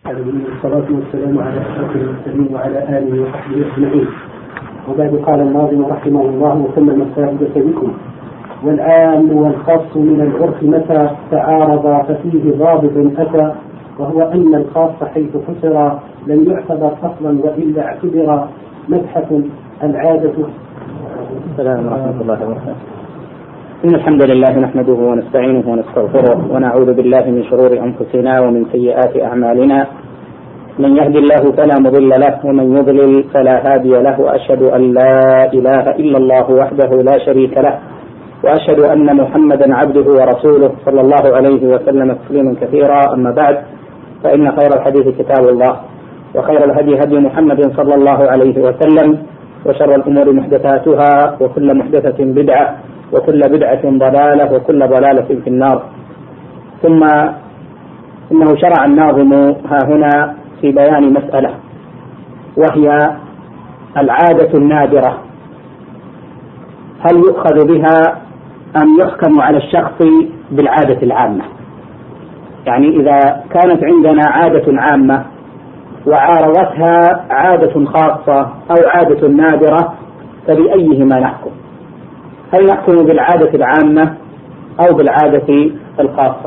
والصلاة والسلام على أشرف المرسلين وعلى آله وصحبه أجمعين. وبعد قال الناظم رحمه الله وسلم السائدة بكم: والعام والخاص من العرف متى تعارضا ففيه ضابط أتى، وهو أن الخاص حيث حصر لم يعتبر أصلا وإلا اعتبر مبحث العادة. السلام ورحمة الله وبركاته. إن الحمد لله نحمده ونستعينه ونستغفره ونعوذ بالله من شرور أنفسنا ومن سيئات أعمالنا، من يهدي الله فلا مضل له ومن يضلل فلا هادي له، وأشهد أن لا إله إلا الله وحده لا شريك له، وأشهد أن محمدا عبده ورسوله صلى الله عليه وسلم تسليما كثيرا. أما بعد، فإن خير الحديث كتاب الله، وخير الهدي هدي محمد صلى الله عليه وسلم، وشر الأمور محدثاتها، وكل محدثة بدعة، وكل بدعة ضلالة، وكل ضلالة في النار. ثم إنه شرع الناظم ها هنا في بيان مسألة، وهي العادة النادرة، هل يؤخذ بها أم يحكم على الشخص بالعادة العامة؟ يعني إذا كانت عندنا عادة عامة وعارضتها عادة خاصة أو عادة نادرة، فبأيهما نحكم؟ هل نحكم بالعادة العامة أو بالعادة الخاصة؟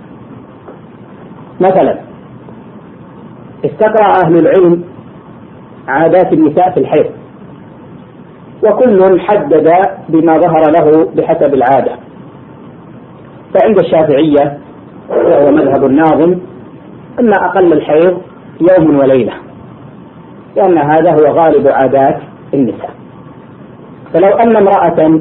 مثلا استقرأ أهل العلم عادات النساء في الحيض، وكل حدد بما ظهر له بحسب العادة. فعند الشافعية وهو مذهب الناظم أن أقل الحيض يوم وليلة، لأن هذا هو غالب عادات النساء. فلو أن امرأة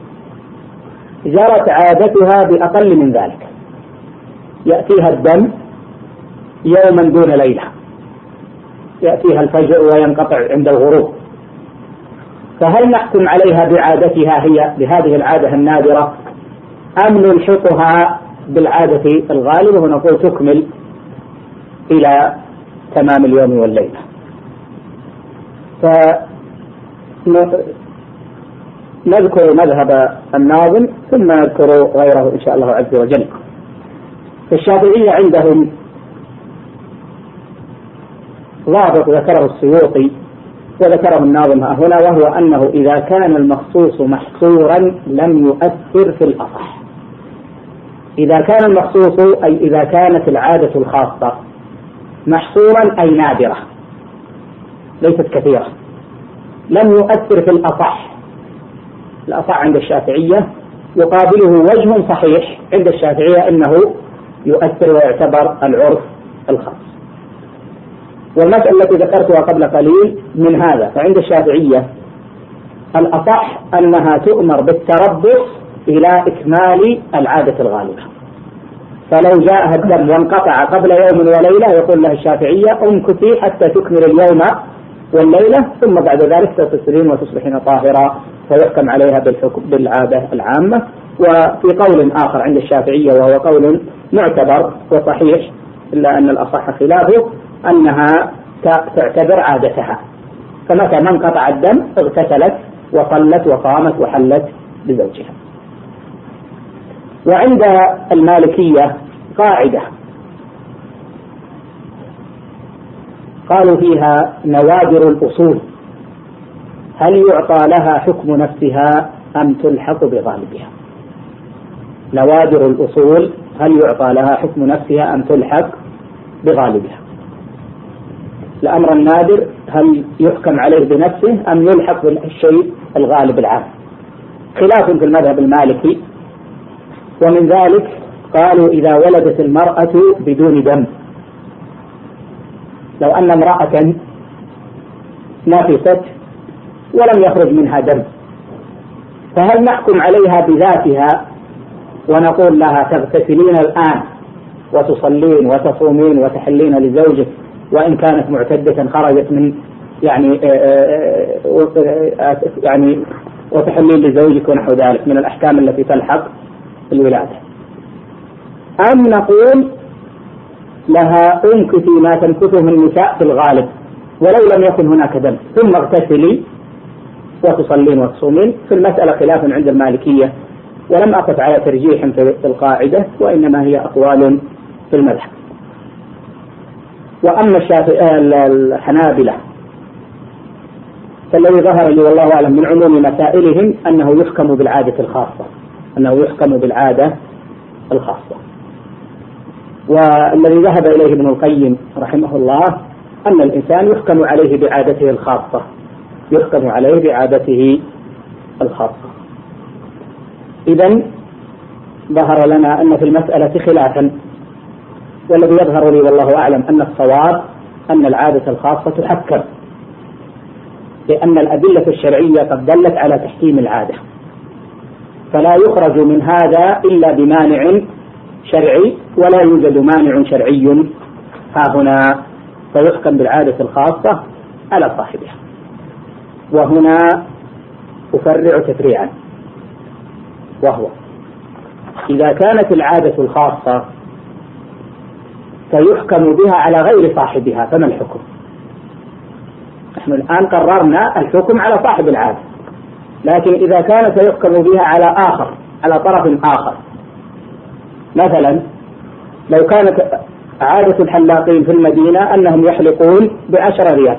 جرت عادتها بأقل من ذلك، يأتيها الدم يوما دون ليلة، يأتيها الفجر وينقطع عند الغروب، فهل نحكم عليها بعادتها هي بهذه العادة النادرة، أم نلحقها بالعادة الغالبة ونقول تكمل إلى تمام اليوم والليلة؟ نذكر مذهب الناظم ثم نذكر غيره إن شاء الله عز وجل. فالشافعية عندهم ضابط ذكره السيوطي وذكره الناظم هنا، وهو أنه إذا كان المخصوص محصورا لم يؤثر في الأصح. إذا كان المخصوص أي إذا كانت العادة الخاصة محصورا أي نادرة ليست كثيرة، لم يؤثر في الأصح. الأصح عند الشافعية يقابله وجه صحيح عند الشافعية أنه يؤثر ويعتبر العرف الخاص. والمسألة التي ذكرتها قبل قليل من هذا، فعند الشافعية الأصح أنها تؤمر بالتربص إلى إكمال العادة الغالبة. فلو جاءها الدم وانقطع قبل يوم وليلة يقول لها الشافعية امكثي حتى تكمل اليوم والليلة، ثم بعد ذلك تغتسلين وتصبحين طاهرة، فيحكم عليها بالعادة العامة. وفي قول آخر عند الشافعية وهو قول معتبر وصحيح إلا أن الأصح خلافه، أنها تعتبر عادتها، فمتى ما انقطع الدم اغتسلت وصلت وقامت وحلت بزوجها. وعند المالكية قاعدة قالوا فيها نوادر الأصول هل يعطى لها حكم نفسها أم تلحق بغالبها؟ نوادر الأصول هل يعطى لها حكم نفسها أم تلحق بغالبها؟ الأمر النادر هل يحكم عليه بنفسه أم يلحق بالشيء الغالب العام؟ خلاف في المذهب المالكي. ومن ذلك قالوا إذا ولدت المرأة بدون دم، لو أن امرأة نفست ولم يخرج منها دم، فهل نحكم عليها بذاتها ونقول لها تغتسلين الآن وتصلين وتصومين وتحلين لزوجك، وإن كانت معتدة خرجت من يعني وتحلين لزوجك ونحو ذلك من الأحكام التي تلحق الولادة، أم نقول لها امكثي ما تمكثه النساء في الغالب ولو لم يكن هناك دم ثم اغتسلي وتصلين وتصومين؟ في المسألة خلاف عند المالكية، ولم أقف على ترجيح في القاعدة، وإنما هي أقوال في المذهب. وأما الحنابلة فالذي ظهر لي والله أعلم من عموم مسائلهم أنه يحكم بالعادة الخاصة، والذي ذهب إليه ابن القيم رحمه الله أن الإنسان يحكم عليه بعادته الخاصة. إذن ظهر لنا أن في المسألة خلافا، والذي يظهر لي والله أعلم أن الصواب أن العادة الخاصة تحكم، لأن الأدلة الشرعية قد دلت على تحكيم العادة، فلا يخرج من هذا إلا بمانع شرعي، ولا يوجد مانع شرعي ها هنا، فيحكم بالعادة الخاصة على صاحبها. وهنا أفرع تفريعا، وهو إذا كانت العادة الخاصة فيحكم بها على غير صاحبها فما الحكم؟ نحن الآن قررنا الحكم على صاحب العادة، لكن إذا كان سيحكم بها على طرف آخر، مثلا لو كانت عادة الحلاقين في المدينة أنهم يحلقون ب10 ريال،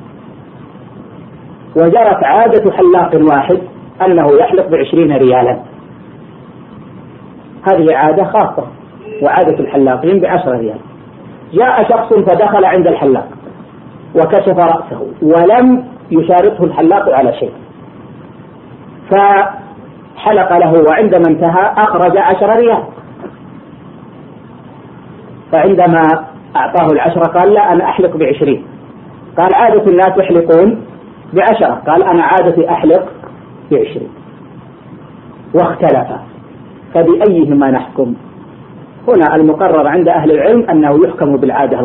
وجرت عادة حلاق واحد أنه يحلق ب20 ريالا، هذه عادة خاصة، وعادة الحلاقين ب10 ريال. جاء شخص فدخل عند الحلاق وكشف رأسه ولم يشاركه الحلاق على شيء، فحلق له، وعندما انتهى أخرج 10 ريال، فعندما أعطاه 10 قال لا أنا أحلق ب20، قال عادة الناس يحلقون ب10، قال أنا عادتي أحلق ب20، واختلفا، فبأيهما نحكم؟ هنا المقرر عند أهل العلم أنه يحكم بالعادة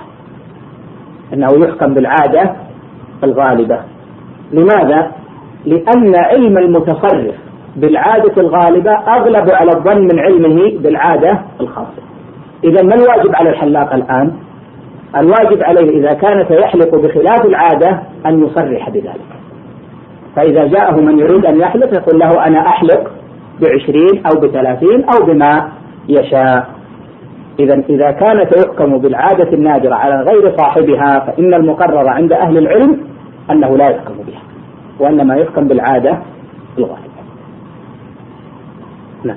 الغالبة. لماذا؟ لأن علم المتصرف بالعادة الغالبة أغلب على الظن من علمه بالعادة الخاصة. إذا ما الواجب على الحلاق الآن؟ الواجب عليه إذا كان سيحلق بخلاف العادة أن يصرح بذلك، فإذا جاءه من يريد أن يحلق يقول له أنا أحلق ب20 أو ب30 أو بما يشاء. إذا كان سيحكم بالعادة النادرة على غير صاحبها فإن المقرر عند أهل العلم أنه لا يحكم بها، وإنما يحكم بالعادة الغالبة. نعم.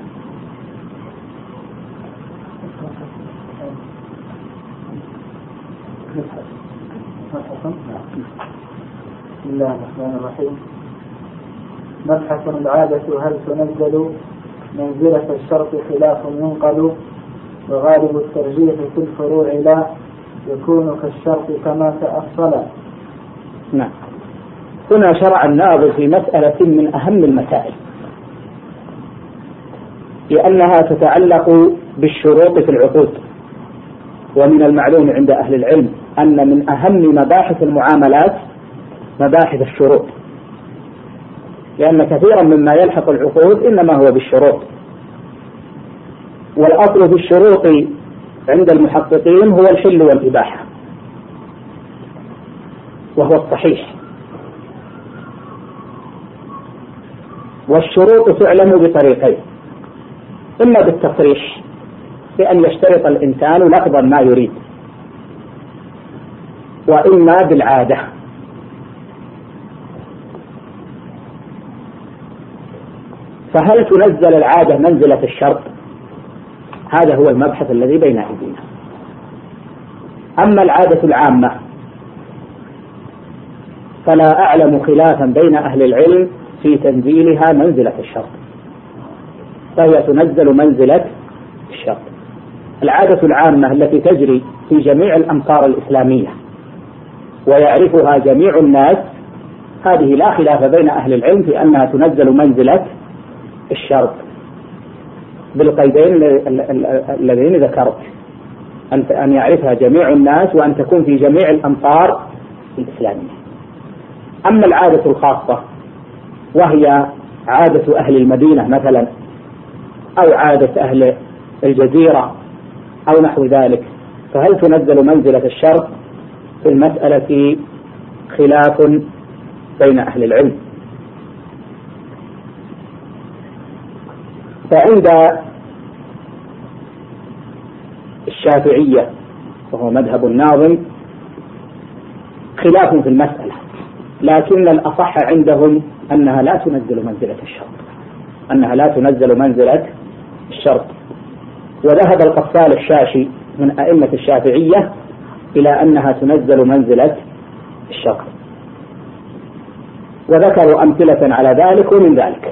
بسم الله الرحمن الرحيم. مبحث العادة هل تنزل منزلة الشرط خلاف ينقل، وغالب الترجيح في الفروع لا يكون كالشرط كما تأصل. نعم. هنا شرع الناظر في مسألة من أهم المسائل، لأنها تتعلق بالشروط في العقود، ومن المعلوم عند أهل العلم أن من أهم مباحث المعاملات مباحث الشروط، لأن كثيرا مما يلحق العقود إنما هو بالشروط، والأصل في الشروط عند المحققين هو الحل والإباحة، وهو الصحيح. والشروط تعلم بطريقين: إما بالتصريح بأن يشترط الإنسان لفظا ما يريد، وإما بالعادة. فهل تنزل العادة منزلة الشرط؟ هذا هو المبحث الذي بين أيدينا. أما العادة العامة فلا أعلم خلافا بين أهل العلم في تنزيلها منزلة الشرط، فهي تنزل منزلة الشرط. العادة العامة التي تجري في جميع الأمصار الإسلامية ويعرفها جميع الناس، هذه لا خلاف بين أهل العلم في أنها تنزل منزلة الشرط بالقيدين الذين ذكرت، أن يعرفها جميع الناس وأن تكون في جميع الأمصار الإسلامية. أما العادة الخاصة وهي عادة أهل المدينة مثلا، أو عادة أهل الجزيرة أو نحو ذلك، فهل تنزل منزلة الشرط؟ في المسألة خلاف بين أهل العلم. فعند الشافعية وهو مذهب الناظم خلاف في المسألة، لكن الأصح عندهم أنها لا تنزل منزلة الشرط، أنها لا تنزل منزلة الشرط. وذهب القفال الشاشي من أئمة الشافعية إلى أنها تنزل منزلة الشرط، وذكروا أمثلة على ذلك. ومن ذلك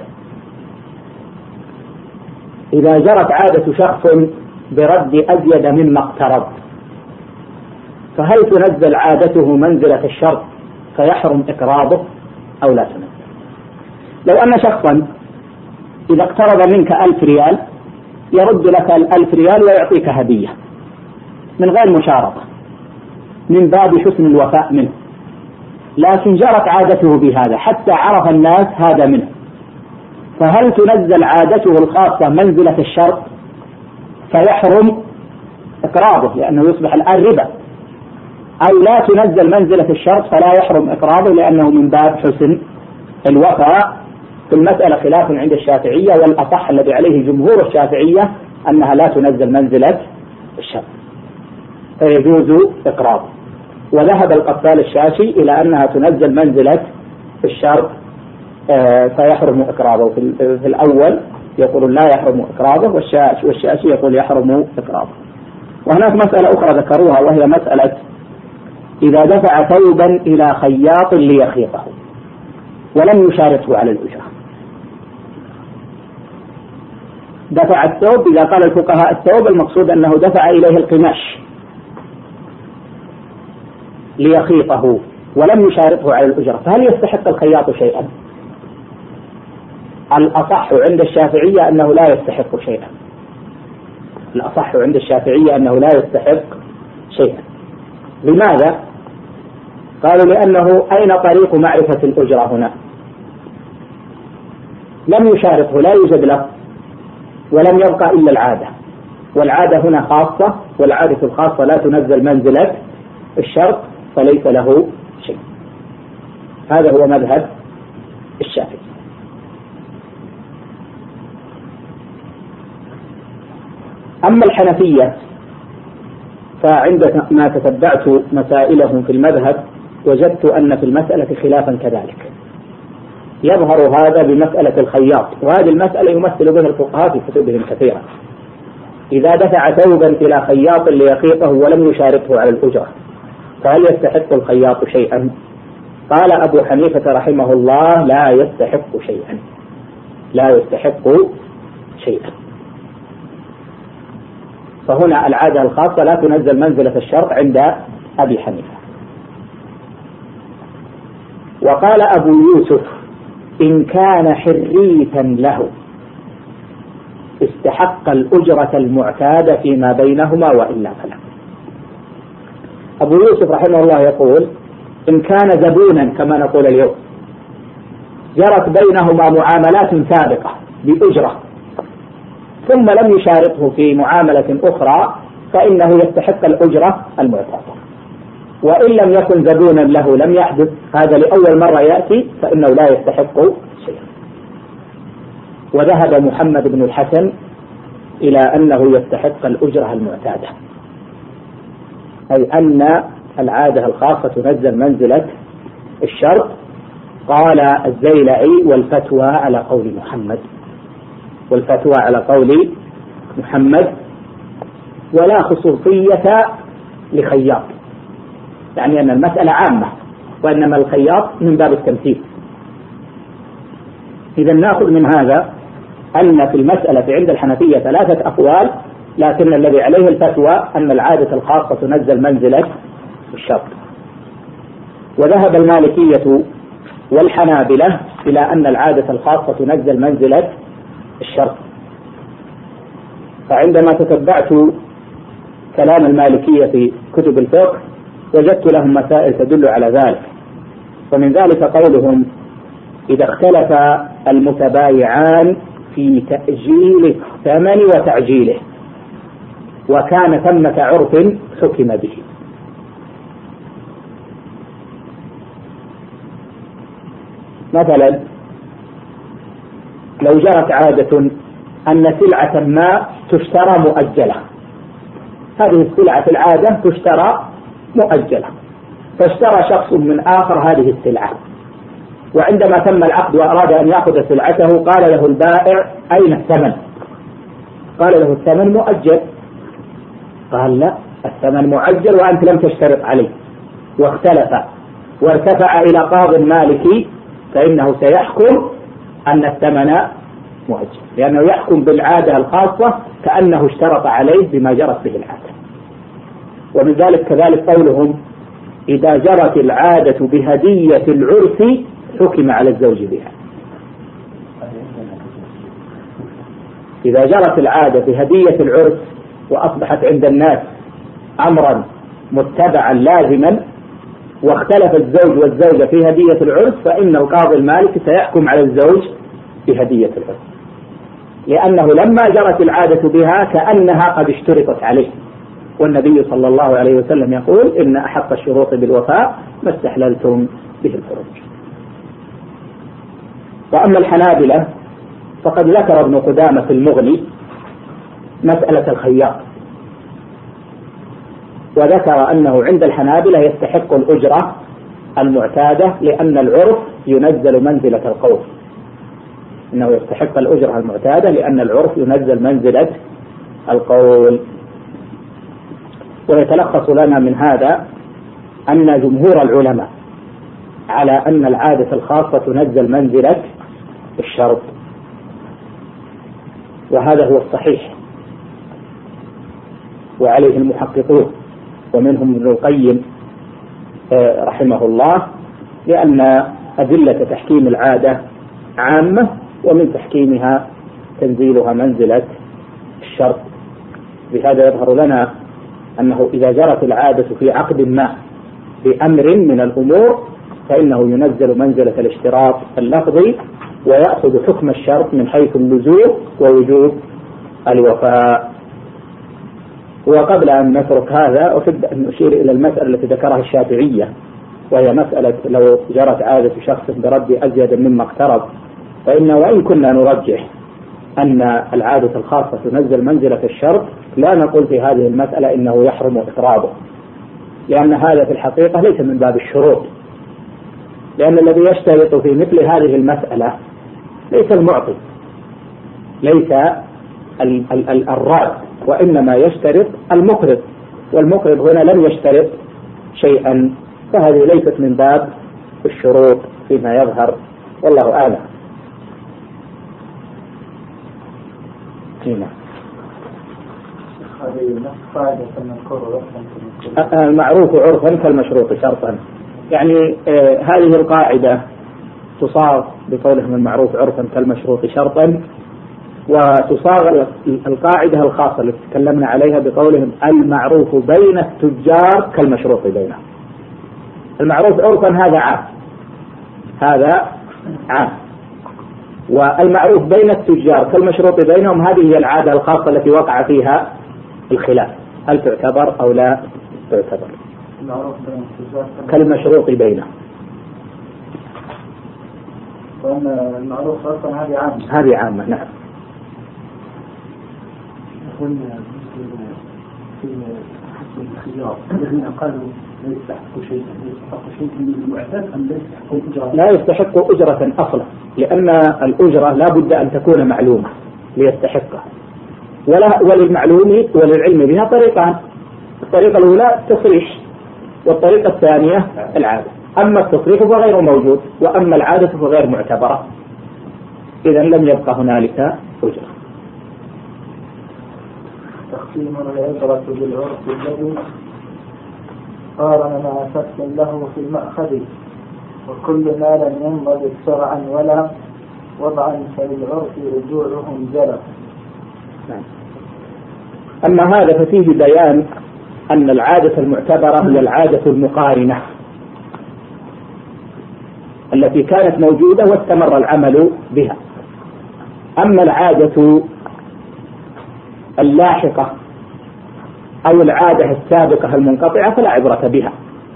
إذا جرت عادة شخص برد أزيد مما اقترض، فهل تنزل عادته منزلة الشرط فيحرم إقراضه أو لا تنزل؟ لو أن شخصا إذا اقترض منك 1000 ريال يرد لك 1000 ريال ويعطيك هدية من غير مشارطة من باب حسن الوفاء منه، لكن جرت عادته بهذا حتى عرف الناس هذا منه، فهل تنزل عادته الخاصة منزلة الشرط فيحرم إقراضه لأنه يصبح الآن ربا، أو لا تنزل منزلة الشرط فلا يحرم إقراضه لأنه من باب حسن الوفاء؟ في المسألة خلاف عند الشافعية، والأصح الذي عليه جمهور الشافعية أنها لا تنزل منزلة الشرط فيجوز إقراضه. وذهب القفال الشاشي إلى أنها تنزل منزلة الشرط فيحرم إقراضه. في الأول يقول لا يحرم إقراضه، والشاشي يقول يحرم إقراضه. وهناك مسألة أخرى ذكروها، وهي مسألة إذا دفع ثوبا إلى خياط ليخيطه ولم يشاركه على الأجرة. دفع الثوب، إذا قال الفقهاء الثوب المقصود أنه دفع إليه القماش ليخيطه ولم يشاركه على الأجرة، فهل يستحق الخياط شيئا؟ الأصح عند الشافعية أنه لا يستحق شيئا. الأصح عند الشافعية أنه لا يستحق شيئا. لماذا؟ قالوا لأنه أين طريق معرفة الأجرة هنا؟ لم يشاركه، لا يوجد له، ولم يبقى إلا العادة، والعادة هنا خاصة، والعادة الخاصة لا تنزل منزلة الشرط، فليس له شيء. هذا هو مذهب الشافعي. أما الحنفية فعندما تتبعت مسائلهم في المذهب وجدت أن في المسألة خلافا كذلك. يظهر هذا بمسألة الخياط، وهذه المسألة يمثل بها الفقهاء في كتبهم كثيرا. إذا دفع ثوبا إلى خياط ليخيطه ولم يشاركه على الأجرة فهل يستحق الخياط شيئا؟ قال أبو حنيفة رحمه الله لا يستحق شيئا، لا يستحق شيئا. فهنا العادة الخاصة لا تنزل منزلة الشرط عند أبي حنيفة. وقال أبو يوسف إن كان حريتا له استحق الأجرة المعتادة فيما بينهما وإلا فلا. أبو يوسف رحمه الله يقول إن كان زبونا كما نقول اليوم جرت بينهما معاملات سابقة بأجرة ثم لم يشاركه في معاملة أخرى فإنه يستحق الأجرة المعتادة، وإن لم يكن زبونا له لم يحدث هذا لأول مرة يأتي فإنه لا يستحق شيئا. وذهب محمد بن الحسن إلى أنه يستحق الأجرة المعتادة، أي أن العادة الخاصة تنزل منزلة الشرط. قال الزيلعي والفتوى على قول محمد، والفتوى على قول محمد، ولا خصوصية لخياط، يعني أن المسألة عامة وإنما الخياط من باب التمثيل. إذا نأخذ من هذا أن في المسألة عند الحنفية 3 أقوال، لكن الذي عليه الفتوى أن العادة الخاصة تنزل منزلة الشرط. وذهب المالكية والحنابلة إلى أن العادة الخاصة تنزل منزلة الشرط. فعندما تتبعت كلام المالكية في كتب الفقه وجدت لهم مسائل تدل على ذلك. ومن ذلك قولهم إذا اختلف المتبايعان في تأجيل الثمن وتعجيله وكان ثمة عرف حكم به. مثلا لو جرت عادة أن سلعة ما تشترى مؤجلة هذه السلعة في العادة تشترى مؤجلة، فاشترى شخص من آخر هذه السلعة، وعندما تم العقد وأراد أن يأخذ سلعته قال له البائع أين الثمن؟ قال له الثمن مؤجل. قال لا، الثمن مؤجل وأنت لم تشترط عليه. واختلف وارتفع إلى قاض مالكي، فإنه سيحكم أن الثمن مؤجل، لأنه يحكم بالعادة الخاصة كأنه اشترط عليه بما جرت به العادة. ومن ذلك كذلك قولهم إذا جرت العادة بهدية العرف حكم على الزوج بها. إذا جرت العادة بهدية العرف وأصبحت عند الناس أمرا متبعا لازما، واختلف الزوج والزوجة في هدية العرف، فإن القاضي المالكي سيحكم على الزوج بهدية العرف، لأنه لما جرت العادة بها كأنها قد اشترطت عليه، والنبي صلى الله عليه وسلم يقول إن أحق الشروط بالوفاء ما استحللتم به الفروج. وأما الحنابلة فقد ذكر ابن قدامة في المغني مسألة الخياط، وذكر أنه عند الحنابلة يستحق الأجرة المعتادة، لأن العرف ينزل منزلة القول. إنه يستحق الأجرة المعتادة لأن العرف ينزل منزلة القول. ويتلخص لنا من هذا أن جمهور العلماء على أن العادة الخاصة تنزل منزلة الشرط، وهذا هو الصحيح وعليه المحققون، ومنهم ابن القيم رحمه الله، لأن أدلة تحكيم العادة عامة، ومن تحكيمها تنزيلها منزلة الشرط. بهذا يظهر لنا أنه إذا جرت العادة في عقد ما بأمر من الأمور فإنه ينزل منزلة الاشتراط اللفظي، ويأخذ حكم الشرط من حيث اللزوم ووجوب الوفاء. وقبل أن نترك هذا أحب أن أشير إلى المسألة التي ذكرها الشافعية، وهي مسألة لو جرت عادة شخص برد أزيد مما اقترض، فإن وإن كنا نرجح أن العادة الخاصة تنزل منزلة الشرط، لا نقول في هذه المسألة إنه يحرم إقراضه، لأن هذا في الحقيقة ليس من باب الشروط، لأن الذي يشترط في مثل هذه المسألة ليس المعطي، ليس الراد، وإنما يشترط المقرض، والمقرض هنا لم يشترط شيئا، فهذه ليست من باب الشروط فيما يظهر، والله أعلم. هنا المعروف عرفا كالمشروط شرطا، يعني هذه القاعدة تصاغ بقولهم المعروف عرفا كالمشروط شرطا، وتصاغ القاعدة الخاصة التي تكلمنا عليها بقولهم المعروف بين التجار كالمشروط بينهم. المعروف عرفا هذا عام، هذا عام، والمعروف بين التجار كالمشروط بينهم هذه هي العادة الخاصة التي وقع فيها الخلاف، هل تعتبر أو لا تعتبر. كالمشروط بينهم، وأن المعروف أصلا هذه عامة. هذه عامة، نعم. في الخيار الذين قالوا لا يستحق شيء من المعتاد أم لا يستحق أجرة؟ لا يستحق أجرة أصلا، لأن الأجرة لا بد أن تكون معلومة ليستحقها، وللمعلوم وللعلم بها طريقان: الطريقة الأولى التصريح، والطريقة الثانية العادة. أما التصريح فغير موجود، وأما العادة فغير معتبرة، إذا لم يبقى هنالك أجرة. تقسيم العبرة بالعرف الذي قارن مع فصل له في المأخذ، وكل ما لم ينضبط شرعا ولا وضعا فللعرف رجوعهم جرى. أما هذا ففيه بيان أن العادة المعتبرة هي العادة المقارنة التي كانت موجودة واستمر العمل بها. أما العادة اللاحقة أو العادة السابقة المنقطعة فلا عبرة بها.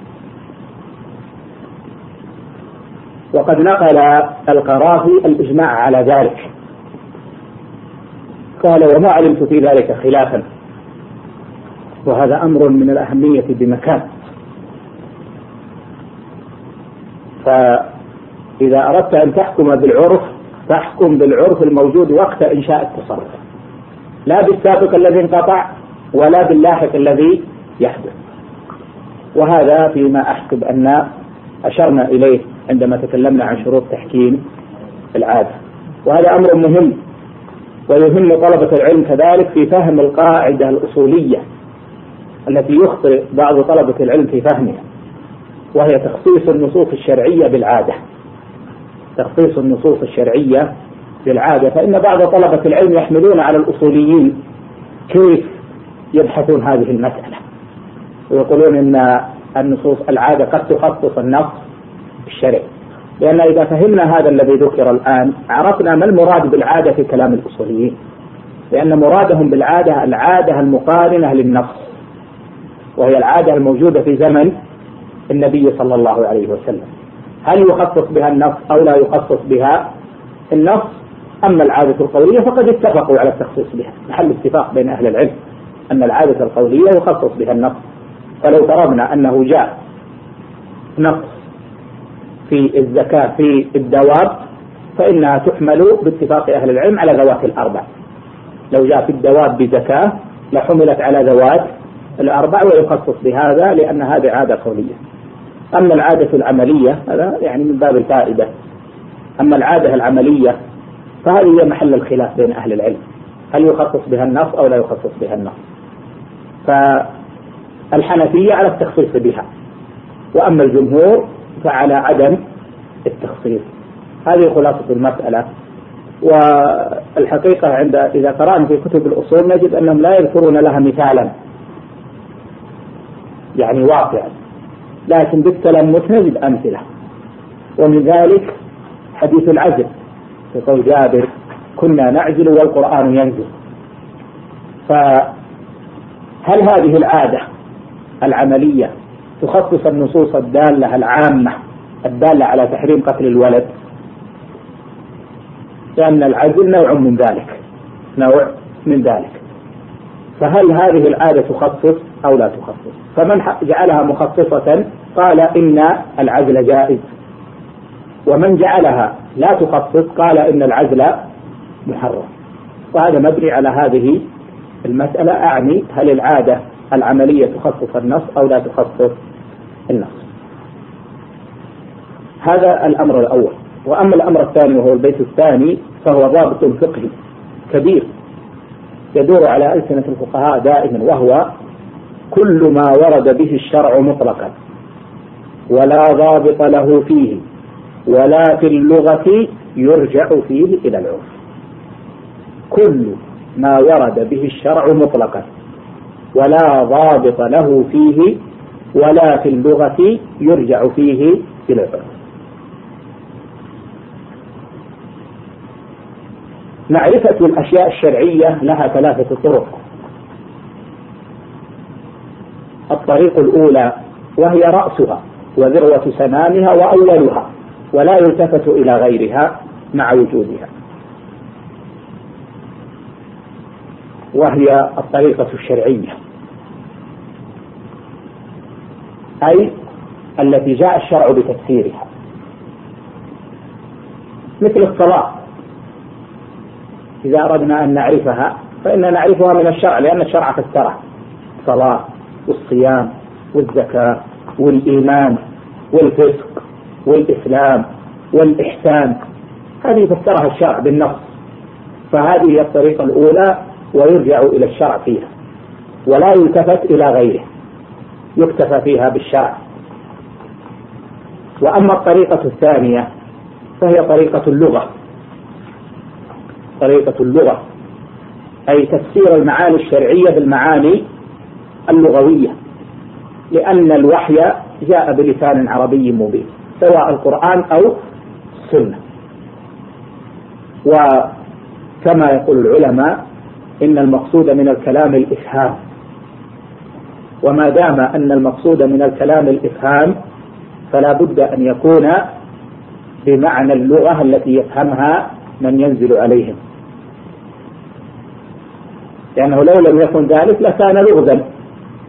وقد نقل القرافي الإجماع على ذلك، قال: وما علمت في ذلك خلافا، وهذا أمر من الأهمية بمكان. فإذا أردت أن تحكم بالعرف فاحكم بالعرف الموجود وقت إنشاء التصرف، لا بالسابق الذي انقطع ولا باللاحق الذي يحدث. وهذا فيما أحسب أن أشرنا إليه عندما تكلمنا عن شروط تحكيم العادة، وهذا أمر مهم ويهم طلبة العلم كذلك في فهم القاعدة الأصولية التي يخطئ بعض طلبة العلم في فهمها، وهي تخصيص النصوص الشرعية بالعادة. تخصيص النصوص الشرعية بالعادة، فإن بعض طلبة العلم يحملون على الأصوليين كيف يبحثون هذه المسألة، ويقولون أن النصوص العادة قد تخصص النص الشرعي، لأن إذا فهمنا هذا الذي ذكر الآن عرفنا ما المراد بالعادة في كلام الأصوليين، لأن مرادهم بالعادة العادة المقارنة للنص، وهي العادة الموجودة في زمن النبي صلى الله عليه وسلم. هل يخصص بها النص أو لا يخصص بها النص؟ أما العادة القولية فقد اتفقوا على التخصيص بها، محل اتفاق بين أهل العلم أن العادة القولية يخصص بها النص. فلو فرضنا أنه جاء نص في الزكاة في الدواب فإنها تحمل باتفاق أهل العلم على ذوات الأربع. لو جاء في الدواب بزكاة لحملت على ذوات الأربع ويخصص بهذا لأن هذه عادة قولية. أما العادة العملية هذا يعني من باب الفائدة. أما العادة العملية فهذه هي محل الخلاف بين أهل العلم، هل يخصص بها النص أو لا يخصص بها النص. فالحنفية على التخصيص بها، وأما الجمهور فعلى عدم التخصيص. هذه خلاصة المسألة. والحقيقة إذا قرأنا في كتب الأصول نجد أنهم لا يذكرون لها مثالا يعني واقعا، لكن بالتلمس نجد أمثلة. ومن ذلك حديث العزل في قول جابر كنا نعزل والقرآن ينزل. فهل هذه العادة العملية تخصص النصوص الدالة العامة الدالة على تحريم قتل الولد؟ لأن العزل نوع من ذلك. فهل هذه العادة تخصص أو لا تخصص؟ فمن جعلها مخصصة قال إن العزل جائز، ومن جعلها لا تخصص قال إن العزل محرم. وهذا مبني على هذه المسألة، أعني هل العادة العملية تخصص النص أو لا تخصص النص. هذا الأمر الأول. وأما الأمر الثاني وهو البيت الثاني فهو ضابط فقهي كبير يدور على ألسنة الفقهاء دائما، وهو كل ما ورد به الشرع مطلقا ولا ضابط له فيه ولا في اللغة يرجع فيه إلى العرف. كل ما ورد به الشرع مطلقا ولا ضابط له فيه ولا في اللغة يرجع فيه إلى العرف. معرفة الأشياء الشرعية لها ثلاثة طرق. الطريق الأولى وهي رأسها وذروة سنامها وأولها ولا يلتفت إلى غيرها مع وجودها، وهي الطريقة الشرعية، أي التي جاء الشرع بتفسيرها، مثل الصلاة. إذا أردنا أن نعرفها فإننا نعرفها من الشرع، لأن الشرع فسرها: الصلاة والصيام والزكاة والإيمان والفسق والإسلام والإحسان، هذه فسرها الشرع بالنص. فهذه هي الطريقة الأولى ويرجع إلى الشرع فيها ولا يلتفت إلى غيره، يكتفى فيها بالشرع. وأما الطريقة الثانية فهي طريقة اللغة. طريقة اللغة أي تفسير المعاني الشرعية بالمعاني اللغوية، لأن الوحي جاء بلسان عربي مبين سواء القرآن أو السنة. وكما يقول العلماء إن المقصود من الكلام الإفهام، وما دام أن المقصود من الكلام الإفهام فلا بد أن يكون بمعنى اللغة التي يفهمها من ينزل عليهم، لأنه لو لم يكن ذلك لكان لغزا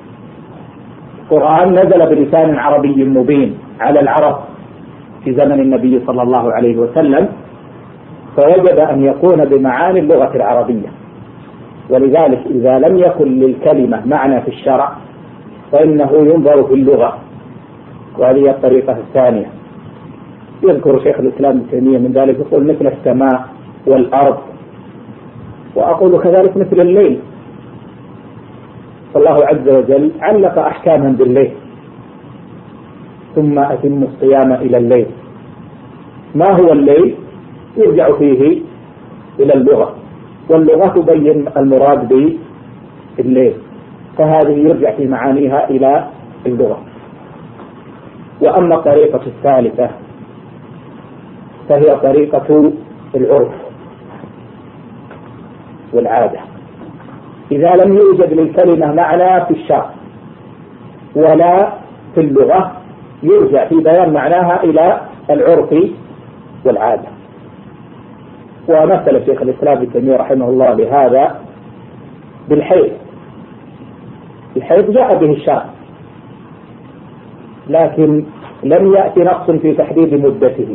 القرآن نزل بلسان عربي مبين على العرب في زمن النبي صلى الله عليه وسلم، فوجب أن يكون بمعاني اللغة العربية. ولذلك إذا لم يكن للكلمة معنى في الشرع فإنه ينظر في اللغة، وهذه الطريقة الثانية. يذكر شيخ الإسلام ابن تيمية من ذلك يقول مثل السماء والأرض، وأقول كذلك مثل الليل، فالله عز وجل علق أحكاما بالليل، ثم أتم الصيام إلى الليل. ما هو الليل؟ يرجع فيه إلى اللغة، واللغة تبين المراد بالليل، فهذه يرجع في معانيها إلى اللغة. وأما الطريقة الثالثة فهي طريقة العرف والعادة. إذا لم يوجد للكلمة معنى في الشرع ولا في اللغة يرجع في بيان معناها إلى العرف والعادة. ومثل شيخ الإسلام ابن تيمية رحمه الله بهذا بالحيض. الحيض جاء به الشرع لكن لم يأتي نص في تحديد مدته،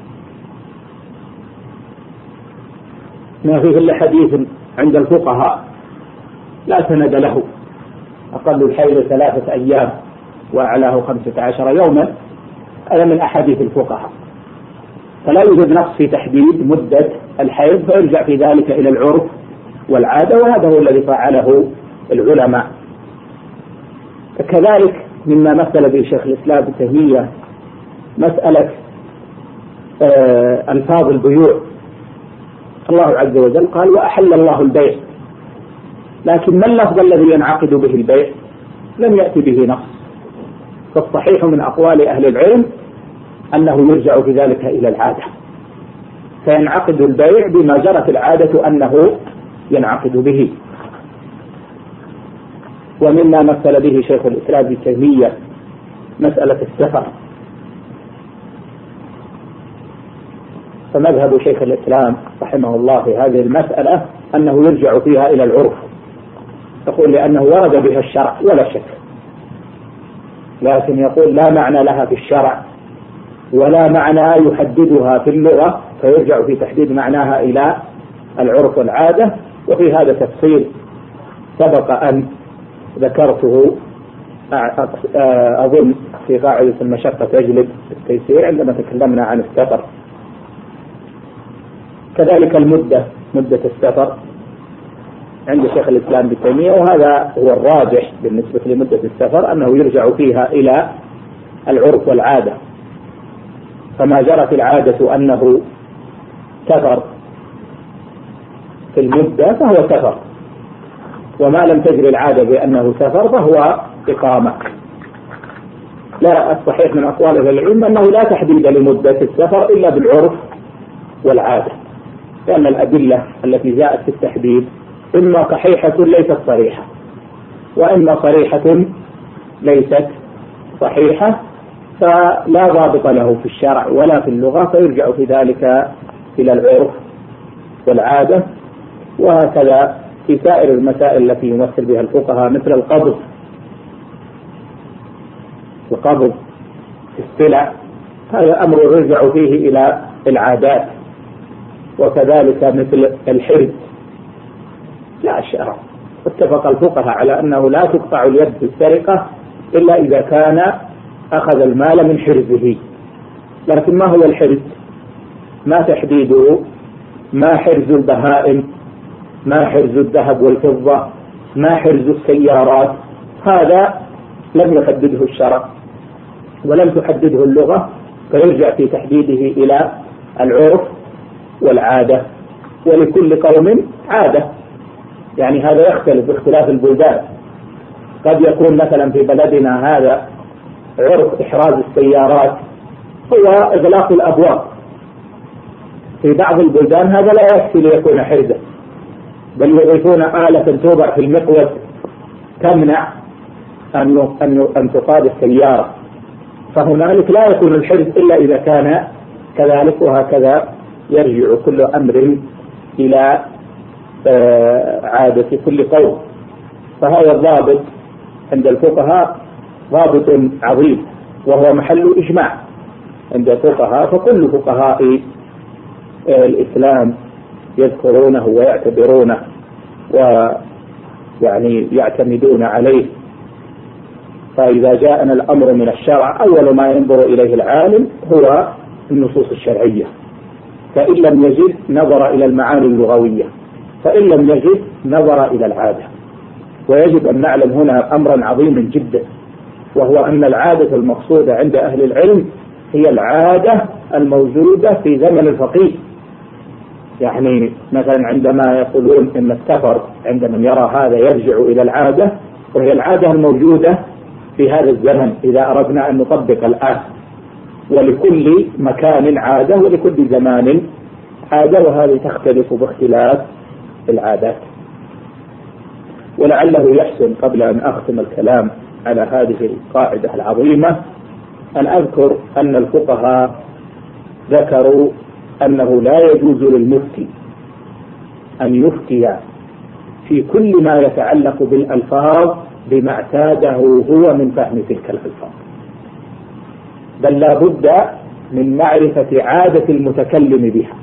ما فيه إلا حديث عند الفقهاء لا سند له، أقل الحيض 3 أيام وأعلاه 15 يوما، هذا من أحاديث الفقهاء، فلا يوجد نص في تحديد مدة الحيض، فيرجع في ذلك إلى العرف والعادة، وهذا هو الذي فعله العلماء. كذلك مما مثل به شيخ الإسلام ابن تيمية مسألة ألفاظ البيوع. الله عز وجل قال وأحل الله البيع، لكن ما اللفظ الذي ينعقد به البيع؟ لم يأتي به نص، فالصحيح من أقوال أهل العلم أنه يرجع في ذلك إلى العادة، فينعقد البيع بما جرت العادة أنه ينعقد به. ومما مثل به شيخ الإسلام ابن تيمية مسألة السفر، فمذهب شيخ الإسلام رحمه الله في هذه المسألة أنه يرجع فيها إلى العرف، يقول لأنه ورد بها الشرع ولا شك، لكن يقول لا معنى لها في الشرع ولا معنى يحددها في اللغة، فيرجع في تحديد معناها إلى العرف والعادة. وفي هذا تفصيل سبق أن ذكرته أظن في قاعدة المشقة تجلب التيسير عندما تكلمنا عن السفر. كذلك مدة السفر عند شيخ الإسلام ابن تيمية، وهذا هو الراجح بالنسبة لمدة السفر، أنه يرجع فيها إلى العرف والعادة، فما جرت العادة أنه سفر في المدة فهو سفر، وما لم تجري العادة بأنه سفر فهو إقامة. لا، الصحيح من أقوال أهل العلم أنه لا تحديد لمدة السفر إلا بالعرف والعادة، لأن الأدلة التي جاءت في التحديد إما صحيحة ليست صريحة، وإما صريحة ليست صحيحة، فلا ضابط له في الشرع ولا في اللغة، فيرجع في ذلك إلى العرف والعادة. وهكذا في سائر المسائل التي يمثل بها الفقهاء مثل القبض في السلع، هذا أمر يرجع فيه إلى العادات. وكذلك مثل الحرز لا الشرع، اتفق الفقهاء على أنه لا تقطع اليد في السرقة إلا إذا كان أخذ المال من حرزه. لكن ما هو الحرز؟ ما تحديده؟ ما حرز البهائم؟ ما حرز الذهب والفضة؟ ما حرز السيارات؟ هذا لم يحدده الشرع ولم تحدده اللغة، فيرجع في تحديده إلى العرف والعادة. ولكل قوم عادة، يعني هذا يختلف باختلاف البلدان. قد يكون مثلا في بلدنا هذا عرف إحراز السيارات هو إغلاق الأبواب، في بعض البلدان هذا لا يكفي ليكون حرزا، بل يضيفون آلة توضع في المقود تمنع أن تقاد السيارة، فهنالك لا يكون الحرز إلا إذا كان كذلك. وهكذا يرجع كل أمر إلى عادة كل قوم. فهذا الضابط عند الفقهاء ضابط عظيم وهو محل إجماع عند الفقهاء، فكل فقهاء الإسلام يذكرونه ويعتبرونه ويعني يعتمدون عليه. فإذا جاءنا الأمر من الشرع أول ما ينظر إليه العالم هو النصوص الشرعية، فإن لم يجد نظر إلى المعاني اللغوية، فإن لم يجد نظر إلى العادة. ويجب أن نعلم هنا أمرا عظيما جدا، وهو أن العادة المقصودة عند أهل العلم هي العادة الموجودة في زمن الفقيه. يعني مثلا عندما يقولون إن السفر عند من يرى هذا يرجع إلى العادة، وهي العادة الموجودة في هذا الزمن إذا أردنا أن نطبق الآن، ولكل مكان عادة ولكل زمان عادة، وهذه تختلف باختلاف العادات. ولعله يحسن قبل أن أختم الكلام على هذه القاعدة العظيمة أن أذكر أن الفقهاء ذكروا أنه لا يجوز للمفتي أن يفتي في كل ما يتعلق بالألفاظ بما اعتاده هو من فهم تلك الألفاظ، بل لا بد من معرفة عادة المتكلم بها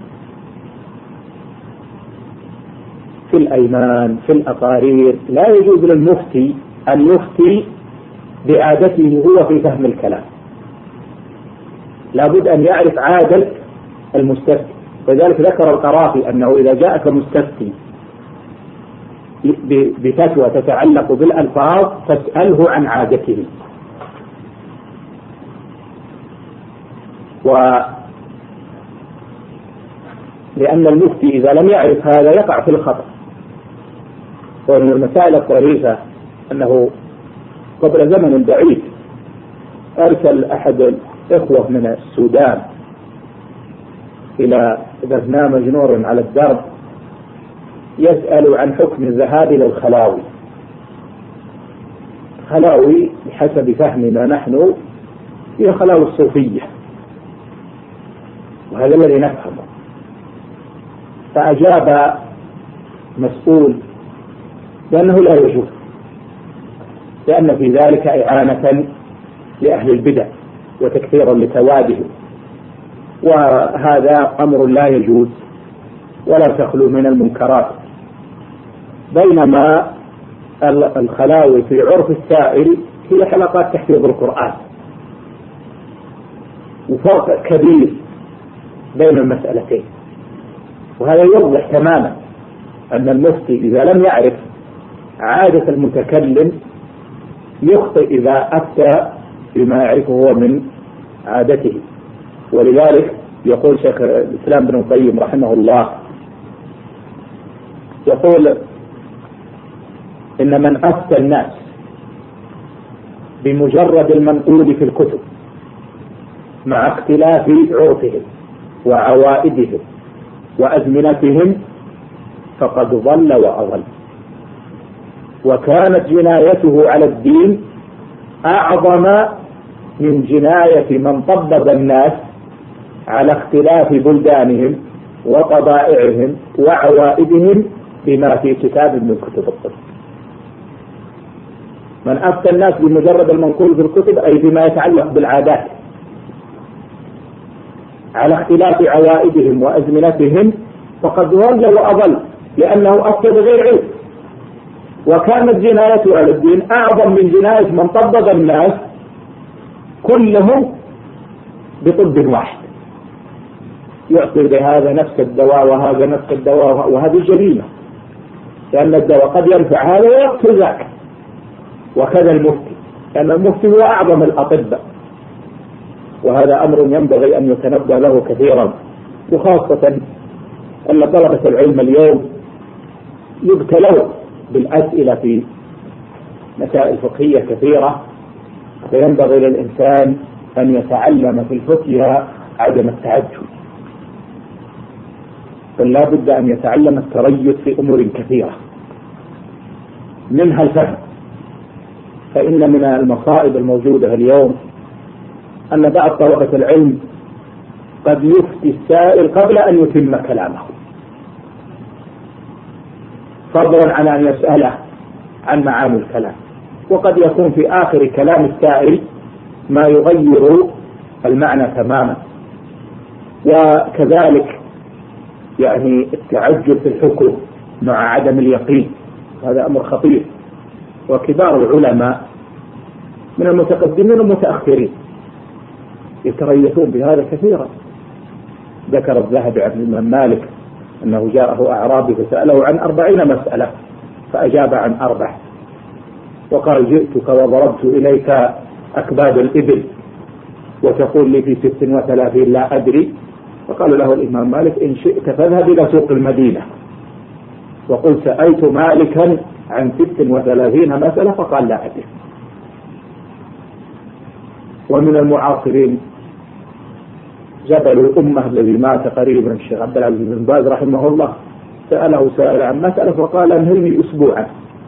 في الأيمان في الأقارير. لا يجوز للمفتي أن يفتي بعادته هو في فهم الكلام، لا بد أن يعرف عادة المستفتي. وذلك ذكر القرافي أنه إذا جاءك مستفتي بفتوى تتعلق بالألفاظ فاسأله عن عادته، لأن المفتي إذا لم يعرف هذا يقع في الخطأ. ومن المسائل الطريفة أنه قبل زمن بعيد أرسل أحد الإخوة من السودان إلى برنامج نور على الدرب يسأل عن حكم الذهاب إلى الخلاوي. خلاوي بحسب فهمنا نحن هي خلاوي الصوفية، وهذا الذي نفهمه. فأجاب مسؤول بأنه لا يجوز، لأن في ذلك إعانة لأهل البدع وتكثيرا لتوادهم، وهذا أمر لا يجوز ولا تخلو من المنكرات. بينما الخلاوي في عرف السائل هي حلقات تحفيظ القرآن، وفرق كبير بين المسألتين. وهذا يوضح تماما أن المفتي إذا لم يعرف عادة المتكلم يخطئ إذا أفتى بما يعرفه هو من عادته. ولذلك يقول شيخ الإسلام ابن القيم رحمه الله، يقول إن من أفتى الناس بمجرد المنقول في الكتب مع اختلاف عرفهم وعوائدهم وأزمنتهم فقد ضل وأضل، وكانت جنايته على الدين أعظم من جناية من طبب الناس على اختلاف بلدانهم وطبائعهم وعوائدهم بما في كتاب من كتب الطب. من أفتى الناس بمجرد المنقول في الكتب أي بما يتعلق بالعادات على اختلاف عوائدهم وأزمنتهم فقد ضل وأضل، لأنه أفتى بغير علم، وكانت جنايته على الدين أعظم من جناية من طبب الناس كلهم بطب واحد، يعطي لهذا نفس الدواء وهذا نفس الدواء، وهذه جريمة، لأن الدواء قد ينفع هذا ويقتل ذاك. وكذا المفتي، لأن المفتي هو أعظم الأطباء، وهذا أمر ينبغي أن يتنبه له كثيرا، وخاصة أن طلبة العلم اليوم يبتلون بالأسئلة في مسائل فقهية كثيرة، فينبغي للإنسان أن يتعلم في الفتيا عدم التعجل، بل لا بد أن يتعلم التريث في أمور كثيرة منها الفهم. فإن من المصائب الموجودة اليوم أن بعض طلبة العلم قد يفتي السائل قبل أن يتم كلامه، فضلا عن أن يسأله عن معاني الكلام، وقد يكون في آخر كلام السائل ما يغير المعنى تماما. وكذلك يعني التعجل في الحكم مع عدم اليقين، هذا أمر خطير. وكبار العلماء من المتقدمين والمتأخرين يتريثون بهذا كثيرا. ذكر الذهبي عن الإمام مالك أنه جاءه أعرابي فسأله عن 40 مسألة فأجاب عن 4، وقال جئتك وضربت إليك أكباد الإبل وتقول لي في 36 لا أدري. فقال له الإمام مالك إن شئت فاذهب إلى سوق المدينة وقل سألت مالكا عن 36 مسألة فقال لا أدري. ومن المعاصرين جبل الأمة الذي مات قريبا الشيخ عبد العزيز بن باز رحمه الله، سأله سائل عن مسألة فقال انهيني أسبوعا،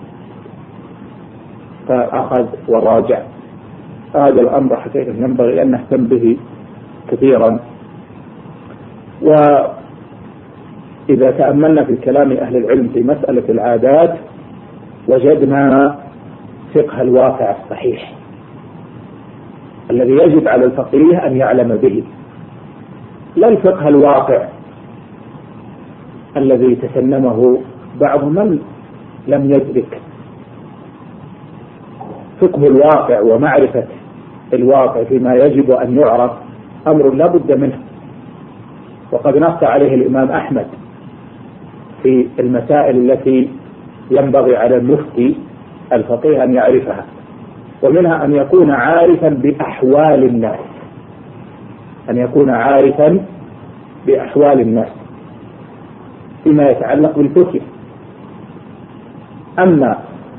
فأخذ وراجع. هذا الأمر حقيقة ينبغي أن نهتم به كثيرا. وإذا تأملنا في كلام أهل العلم في مسألة العادات وجدنا فقه الواقع الصحيح الذي يجب على الفقيه أن يعلم به، لا الفقه الواقع الذي تسنمه بعض من لم يدرك. فقه الواقع ومعرفة الواقع فيما يجب أن يعرف أمر لا بد منه، وقد نص عليه الإمام أحمد في المسائل التي ينبغي على المفتي الفقيه أن يعرفها، ومنها أن يكون عارفا بأحوال الناس، أن يكون عارفا بأحوال الناس فيما يتعلق بالفتية. أما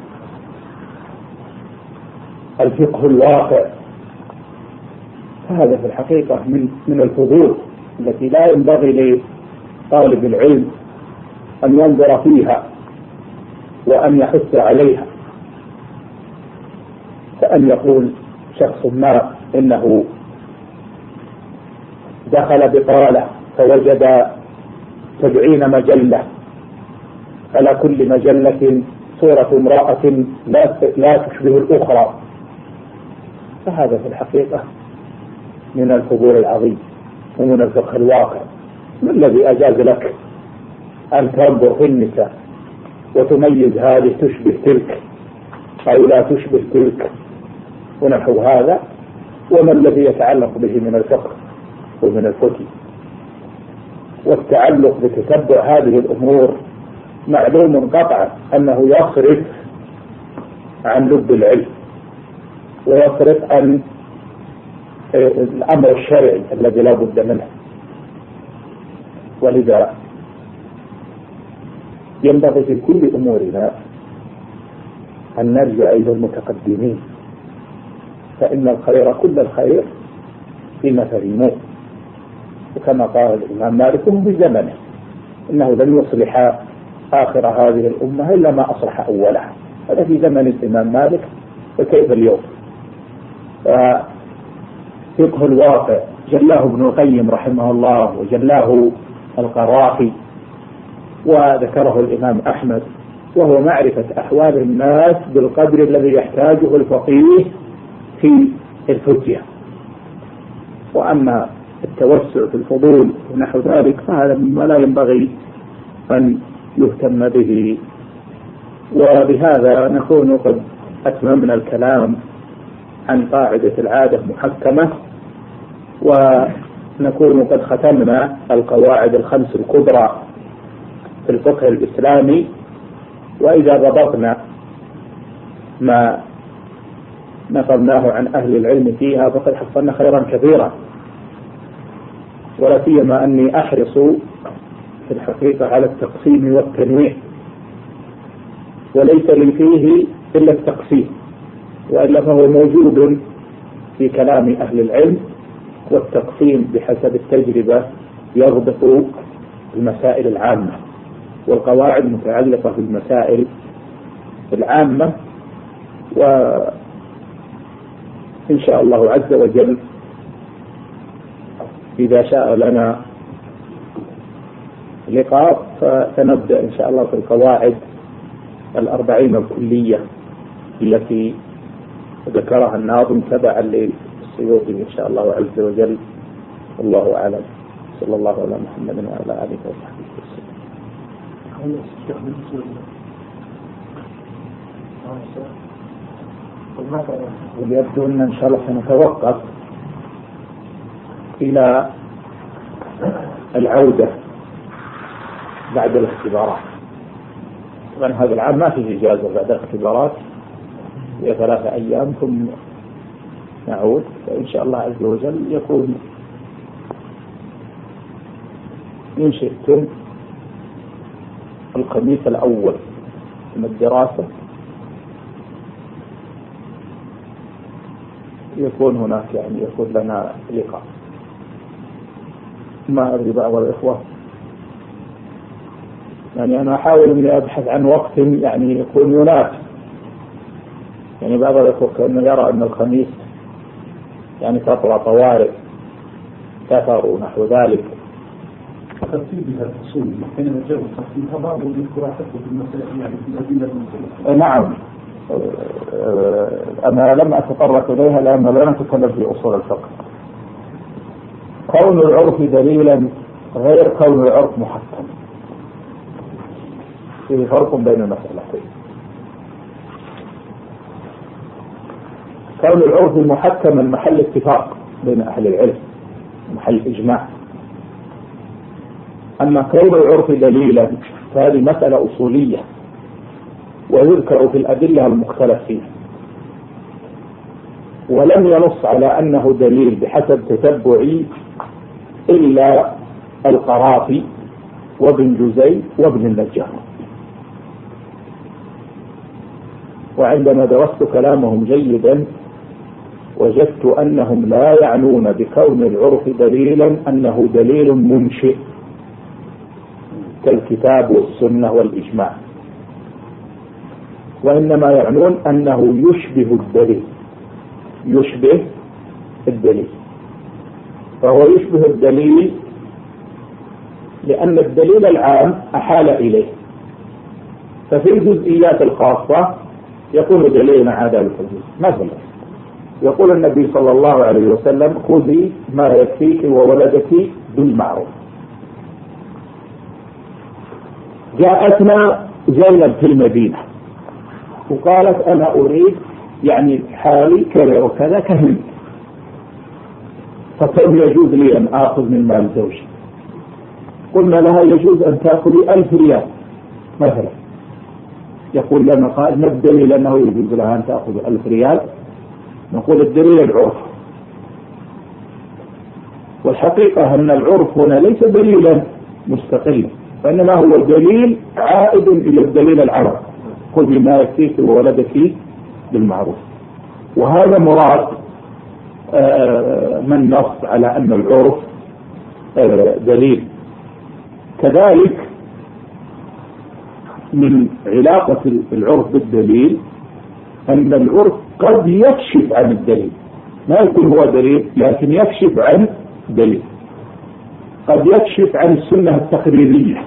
الفقه الواقع فهذا في الحقيقة من الفضول التي لا ينبغي لطالب العلم أن ينظر فيها وأن يحث عليها، كأن يقول شخص ما إنه دخل بقالة فوجد 70 مجلة، على كل مجلة صورة امرأة لا تشبه الأخرى، فهذا في الحقيقة من الفضول العظيم ومن الفقه الواقع. ما الذي أجاز لك أن تنظر في النساء وتميز هذه تشبه تلك أو لا تشبه تلك ونحو هذا؟ وما الذي يتعلق به من الفقه ومن الفتي؟ والتعلق بتتبع هذه الأمور معلوم قطعا أنه يصرف عن لب العلم ويصرف عن الأمر الشرعي الذي لا بد منه. ولذا ينبغي في كل أمورنا أن نرجع إلى المتقدمين، فإن الخير كل الخير فيما فهموه، وكما قال الإمام مالك في زمنه إنه لن يصلح آخر هذه الأمة إلا ما أصلح أولها. هذا في زمن الإمام مالك، فكيف اليوم؟ فقه الواقع جلاه ابن القيم رحمه الله وجلاه القرافي وذكره الإمام أحمد، وهو معرفة أحوال الناس بالقدر الذي يحتاجه الفقيه في الفتية. وأما التوسع في الفضول ونحو ذلك فهذا مما لا ينبغي أن يهتم به. وبهذا نكون قد أتممنا الكلام عن قاعدة العادة محكمة، ونكون قد ختمنا القواعد الخمس الكبرى في الفقه الإسلامي. وإذا ضبطنا ما نقلناه عن أهل العلم فيها فقد حصلنا خيرا كثيرا، ولا سيما أني أحرص في الحقيقة على التقسيم والتنويع، وليس لي فيه إلا التقسيم، وإلا فهو موجود في كلام أهل العلم. والتقسيم بحسب التجربة يضبط المسائل العامة، والقواعد متعلقة بالمسائل العامة. وإن شاء الله عز وجل إذا شاء لنا لقاء فسنبدأ إن شاء الله في القواعد 40 الكلية التي ذكرها الناظم تبعا للسيوطي إن شاء الله عز وجل. والله أعلم. صلى الله على محمد وعلى آله وصحبه وسلم. ويبدو أن إن شاء الله سنتوقف إلى العودة بعد الاختبارات. طبعا هذا العام ما فيه إجازة بعد الاختبارات، هي 3 أيام ثم نعود. فإن شاء الله عز وجل يكون إن شئتم الخميس الأول من الدراسة يكون هناك يعني يكون لنا لقاء. ما أدري بعض الإخوة يعني أنا أحاول أني أبحث عن وقت يعني يكون يناسب. يعني بعض الإخوة كأنه يرى أن الخميس يعني فترة طوارئ سفر ونحو ذلك. ترتيبها الأصول حينما جاء ترتيبها بعض يذكر حتى في المسائل يعني في الأدلة المختلفة. نعم أنا لم أتطرق إليها لأن لا نتكلم في أصول الفقه. كون العرف دليلا غير كون العرف محكم، فيه فرق بين المسألتين. كون العرف محكما محل اتفاق بين أهل العلم، محل إجماع. أما كون العرف دليلا فهذه مسألة أصولية ويذكر في الأدلة المختلف فيها، ولم ينص على أنه دليل بحسب تتبعي إلا القرافي وابن جزي وابن النجار. وعندما درست كلامهم جيدا وجدت أنهم لا يعنون بكون العرف دليلا أنه دليل منشئ كالكتاب والسنة والإجماع، وإنما يعنون أنه يشبه الدليل، يشبه الدليل. فهو يشبه الدليل لأن الدليل العام أحال إليه، ففي الجزئيات الخاصة يكون دليلنا عادة الحدود. مثلا يقول النبي صلى الله عليه وسلم خذي ما يكفيك وولدك بالمعروف. جاءتنا زينب في المدينة وقالت أنا أريد يعني حالي كذا وكذا كهن، فكيف يجوز لي أن آخذ من مال زوجي؟ قلنا لها يجوز أن تأخذي 1000 ريال مثلا. يقول لنا قائل ما الدليل أنه يجوز لها أن تأخذ 1000 ريال؟ نقول الدليل العرف، والحقيقة أن العرف هنا ليس دليلا مستقلا، وإنما هو دليل عائد إلى الدليل العرف، خذي ما يكفيك وولدك بالمعروف. وهذا مراد من نص على أن العرف دليل. كذلك من علاقة العرف بالدليل أن العرف قد يكشف عن الدليل، ما يكون هو دليل لكن يكشف عن دليل. قد يكشف عن السنة التقريرية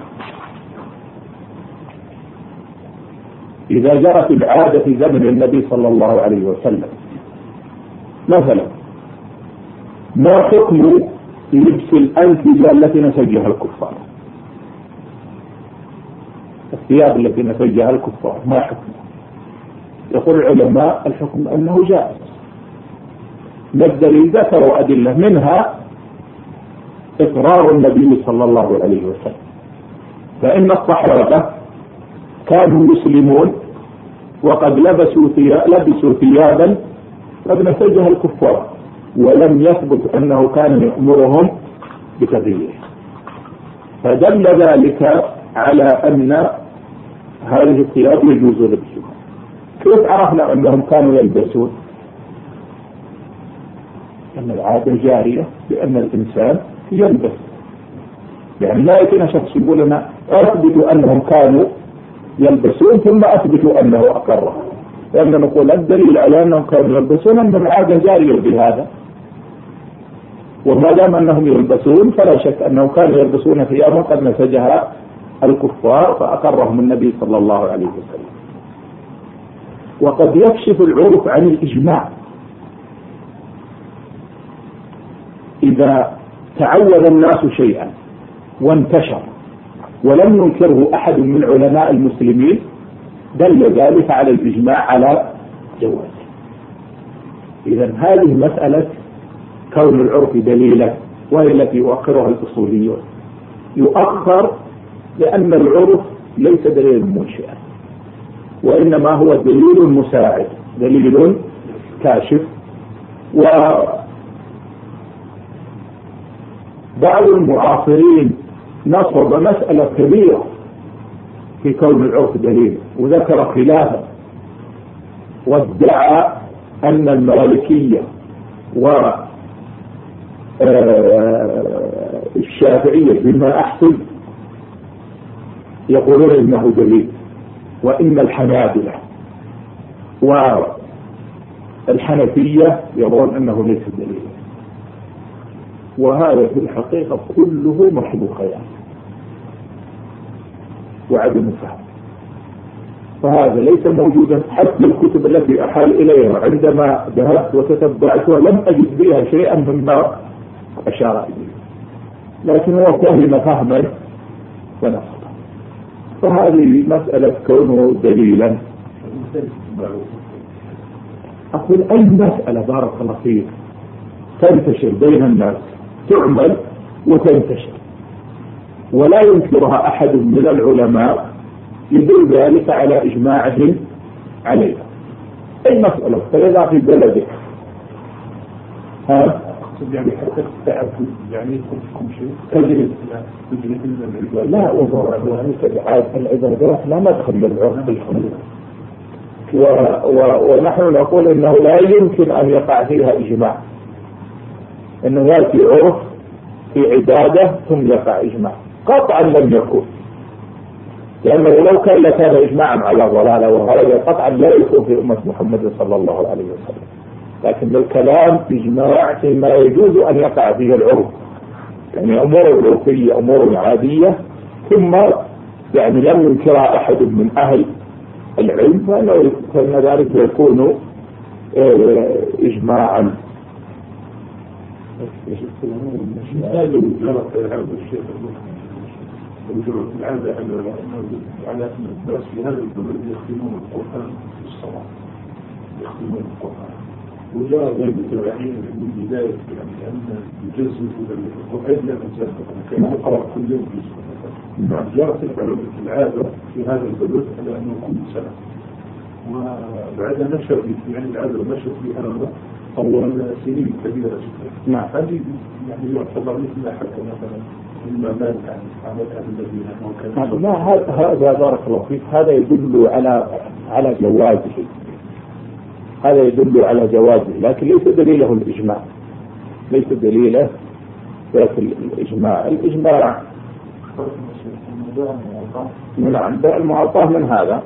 إذا جرت العادة في زمن النبي صلى الله عليه وسلم. مثلا ما حكم لبس الأنسجة التي نسجها الكفار؟ الثياب التي نسجها الكفار ما حكمه؟ يقول العلماء الحكم أنه جائز. ما الدليل؟ ذكروا أدلة منها إقرار النبي صلى الله عليه وسلم، فإن الصحابة كانوا مسلمون وقد لبسوا ثيابا قد نسجها الكفار ولم يثبت أنه كان يأمرهم بتغييره، فدل ذلك على أن هذه الثياب يجوز لبسها. كيف عرفنا أنهم كانوا يلبسون؟ أن العادة جارية بأن الإنسان يلبس. يعني لا يمكن شخص يقول لنا أثبتوا أنهم كانوا يلبسون ثم أثبتوا أنه أقر، لأن نقول الدليل على أنهم كانوا يلبسون أن العادة جارية بهذا، وما دام أنهم يلبسون فلا شك أنهم كانوا يلبسون ثيابا قد نسجها الكفار فأقرهم النبي صلى الله عليه وسلم. وقد يكشف العرف عن الإجماع. إذا تعود الناس شيئا وانتشر ولم ينكره أحد من علماء المسلمين دل ذلك على الإجماع على جوازه. إذا هذه مسألة كون العرف دليلا وهي التي يؤخرها الأصوليون. يؤخر لأن العرف ليس دليلا منشئا، وإنما هو دليل مساعد، دليل كاشف. وبعض المعاصرين نصب مسألة كبيرة في كون العرف دليل وذكر خلافه، وادعى أن المالكية والشافعية بما أحسن يقولون إنه دليل، وإن الحنابلة والحنفية يرون أنه ليس دليل. وهذا في الحقيقة كله محض خيال وعدم فهم، فهذا ليس موجودا. حتى الكتب التي أحال إليها عندما ذهبت وتتبعتها لم أجد بها شيئا مما أشار إليه، لكن هو فهم فهما ونصبا. فهذه مسألة كونه دليلا. أقول أي مسألة بارك الله فيك تنتشر بين الناس تعمل وتنتشر ولا ينكرها أحد من العلماء يدل ذلك على إجماعهم عليها. أي مسألة فإذا في بلدك يعني حتى تعرف يعني يكون لكم شيء تجري لا العبادات لا مدخل للعرف الحدود، ونحن نقول انه لا يمكن ان يقع فيها اجماع، انه ياتي عرف في عباده ثم يقع اجماع قطعا لم يكن، لانه لو كان لكان اجماعا على ضلاله وهذا قطعا لا يكون في امه محمد صلى الله عليه وسلم. لكن الكلام اجماع فيما يجوز ان يقع فيه العرف، يعني امور عرفيه امور عاديه ثم يعني لم ينكرها احد من اهل العلم فان ذلك يكون اجماعا. العادة على الناس في هذا البلد يختمون القرآن في الصلاة، يختمون القرآن وجاء ذلك التبعين من بداية يعني أن يجزم القرآن لا نزال كان يقرأ كل يوم جزء. جاءت العادة في هذا البلد على أنه كل سنة، وبعد نشر يعني العادة نشر في هذا طول سنين كبيرة جدا. نعم. هذه يعني يعتبر مثل حتى مثلا المال عن الذين لا هذا بارك الله فيك هذا يدل على جوازه، هذا يدل على جوازه، لكن ليس دليله الإجماع، ليس دليله الإجماع. الإجماع نعم المعطاه من هذا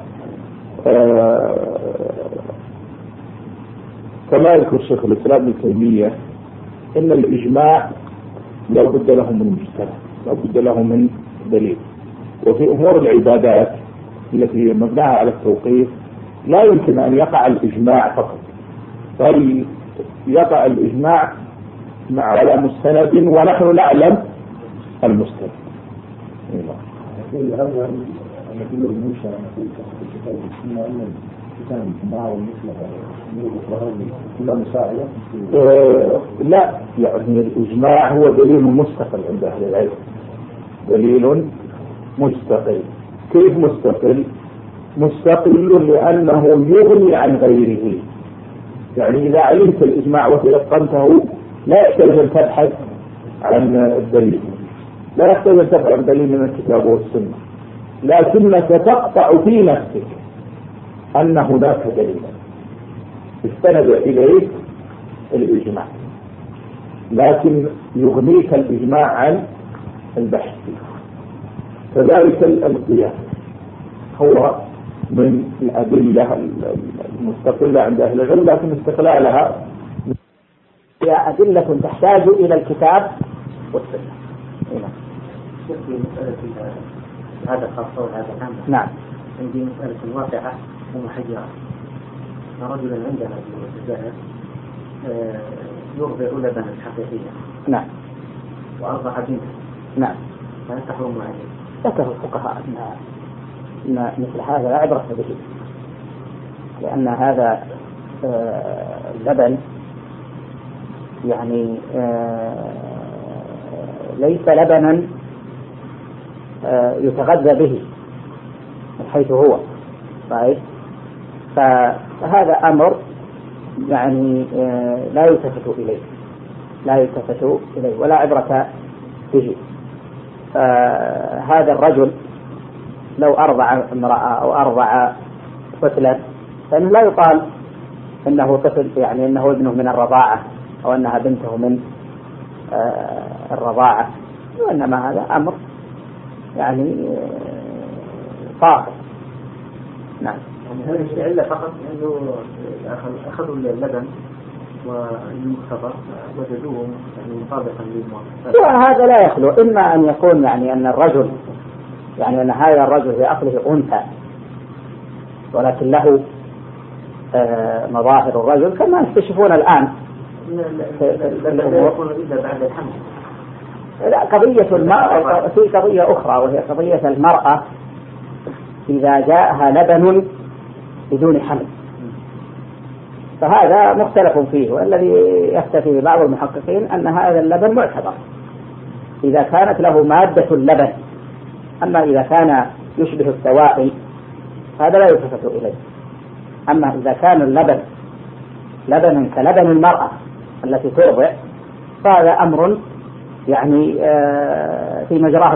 كما يذكر الشيخ الإسلام ابن تيمية إن الإجماع لا بد له من مجتمع، لا بد له من دليل. وفي أمور العبادات التي هي مبنية على التوقيف لا يمكن أن يقع الإجماع فقط، بل يقع الإجماع على مستند ونحن نعلم المستند. لا يعني الإجماع هو دليل مستقل عند أهل العلم، دليل مستقل. كيف مستقل؟ مستقل لأنه يغني عن غيره، يعني إذا علمت الإجماع وتيقنته لا يحتاج أن تبحث عن الدليل، لا يحتاج أن تبحث عن دليل من الكتاب والسنة، لكنك تقطع في نفسك أن هناك دليلا استند إليه الإجماع، لكن يغنيك الإجماع عن البحث. كذلك القياس هو من الأدلة المستقلة عند أهل العلم، لكن استقلالها هي أدلة تحتاج إلى الكتاب والسنة. في مسألة هذا الخاصة وهذا العام. نعم. عندي مسألة واقعة ومحجرة. رجلا عندنا في الجزائر يرضع لبنا حقيقيا. نعم. وأرضع بنته. نعم. فهل تحرم عليه؟ ذكر الفقهاء أن مثل هذا لا عبرة به، لأن هذا اللبن يعني ليس لبنا يتغذى به من حيث هو صحيح. فهذا أمر يعني لا يلتفت إليه ولا عبرة به. هذا الرجل لو أرضع امرأة أو أرضع طفلا فإنه لا يقال إنه طفل، يعني إنه ابنه من الرضاعة أو أنها بنته من الرضاعة، وإنما هذا أمر يعني طاهر. نعم. يعني هذه العلة فقط أنه أخذوا اللبن والمختبر وجدوه يعني مطابقا للمواصفات. وهذا لا يخلو إما أن يكون يعني أن الرجل يعني أن هذا الرجل في أصله أنثى ولكن له مظاهر الرجل كما يكتشفون الآن. لا يكون إلا بعد الحمل. لا، قضية المرأة في قضية أخرى، وهي قضية المرأة إذا جاءها لبن بدون حمل، فهذا مختلف فيه، والذي يختفي بعض المحققين أن هذا اللبن معتبر إذا كانت له مادة اللبن. أما إذا كان يشبه السوائل هذا لا يلتفت إليه. أما إذا كان اللبن لبنا كلبن المرأة التي ترضع فهذا أمر يعني في مجراه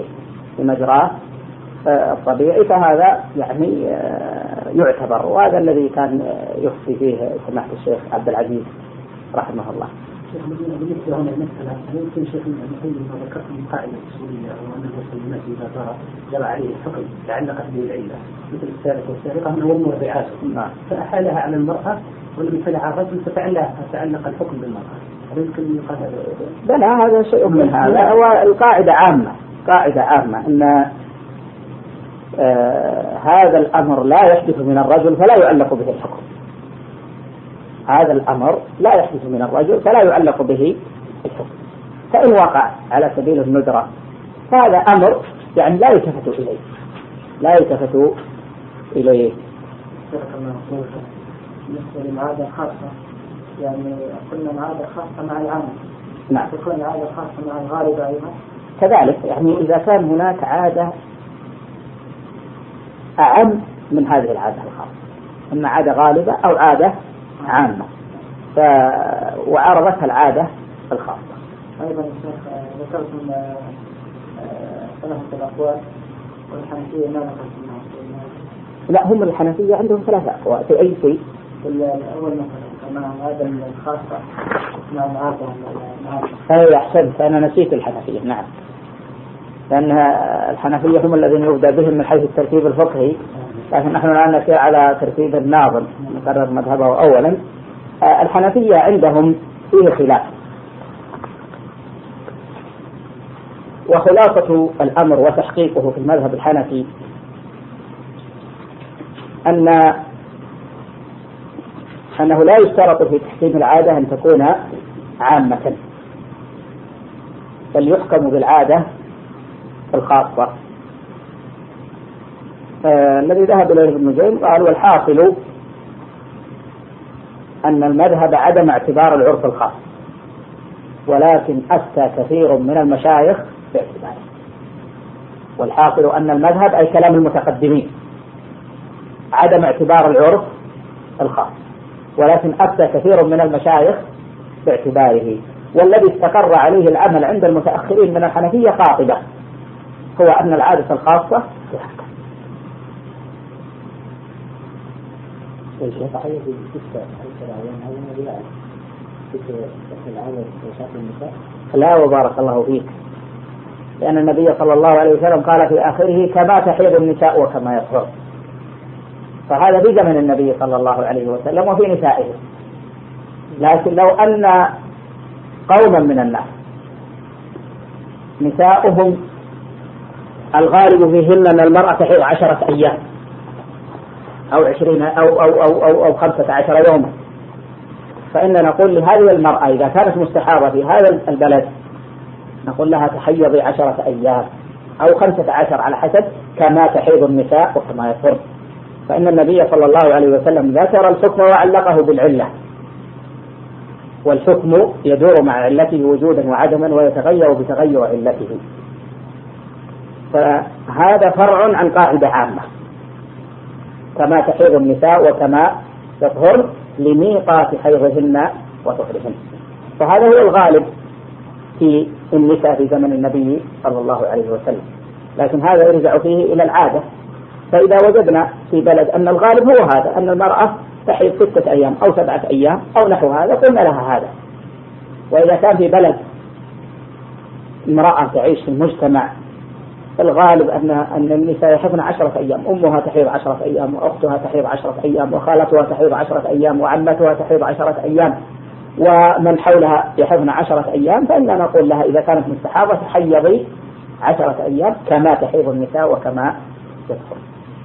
الطبيعي، فهذا يعني يعتبر. وهذا الذي كان يخفي فيه سماحة الشيخ عبد العزيز رحمه الله. بالنسبة هنا المسألة يمكن شيخ المسلم ما ذكرت من قاعدة أصولية أو أن المسلمات إذا جرى عليه الحكم تعلقت به العلة مثل السارق والسارقة من أول مرضعاتهم فأحالها على المرأة والذي فعلها الرجل فتعلق الحكم بالمرأة. هل يمكن يقال هذا؟ بلى، هذا شيء من هذا. هو القاعدة عامة أن هذا الأمر لا يحدث من الرجل فلا يعلق به الحكم. هذا الأمر لا يحدث من الرجل فلا يعلق به الحكم. فإن وقع على سبيل الندرة فهذا أمر يعني لا يلتفت إليه. بالنسبة للعادة خاصة يعني قلنا العادة خاصة مع العامة. نعم. تكون العادة خاصة مع الغالبة أيضا. كذلك يعني إذا كان هناك عادة أعم من هذه العادة الخاصة، إما عادة غالبة أو عادة عامة وعرضتها العادة الخاصة. أيضا ذكرتم ثلاثة الأقوال والحنفية ما ذكرتم. لا، هم الحنفية عندهم ثلاثة أقوال في أي شيء. الأول مثلا مع العادة الخاصة مع العادة أي أحسنت، أنا نسيت الحنفية. نعم، لأن الحنفية هم الذين يبدأ بهم من حيث الترتيب الفقهي، لكن نحن الآن نسير على ترتيب الناظم نقرر مذهبه أولا. الحنفية عندهم فيه خلاف، وخلاصة الأمر وتحقيقه في المذهب الحنفي أنه لا يشترط في تحكيم العادة أن تكون عامة، بل يحكم بالعادة الخاصة. الذي ذهب إليه ابن جيم قال: والحاصل أن المذهب عدم اعتبار العرف الخاص، ولكن أفتى كثير من المشايخ باعتباره. والحاصل أن المذهب أي كلام المتقدمين عدم اعتبار العرف الخاص، ولكن أفتى كثير من المشايخ باعتباره. والذي استقر عليه العمل عند المتأخرين من الحنفية قاطبة، هو أن العادة الخاصة تحكم. لا، وبارك الله فيك، لأن النبي صلى الله عليه وسلم قال في آخره: كما تحيض النساء وكما يطهر. فهذا في زمن النبي صلى الله عليه وسلم وفي نسائه. لكن لو أن قوما من الناس نساؤهم الغالب فيهن أن المرأة تحيض 10 أيام أو 20 أو 15 يوما، فإننا نقول لهذه المرأة إذا كانت مستحاضة في هذا البلد نقول لها تحيضي 10 أيام أو 15 على حسب كما تحيض النساء وكما يطهر. فإن النبي صلى الله عليه وسلم ذكر الحكم وعلقه بالعلة، والحكم يدور مع علته وجودا وعدما ويتغير بتغير علته، فهذا فرع عن قاعدة عامة كما تحيض النساء وكما تطهر لميقات حيضهن وطهرهن. فهذا هو الغالب في النساء في زمن النبي صلى الله عليه وسلم، لكن هذا يرجع فيه إلى العادة. فإذا وجدنا في بلد أن الغالب هو هذا، أن المرأة تحيض 6 أيام أو 7 أيام أو نحو هذا، قلنا لها هذا. وإذا كان في بلد امرأة تعيش في المجتمع الغالب أن النساء يحضن 10 أيام، أمها تحيض 10 أيام وأختها تحيض 10 أيام وخالتها تحيض 10 أيام وعمتها تحيض 10 أيام ومن حولها يحضن 10 أيام، فإننا نقول لها إذا كانت مستحاضة تحيضي 10 أيام كما تحيض النساء وكما تدخل.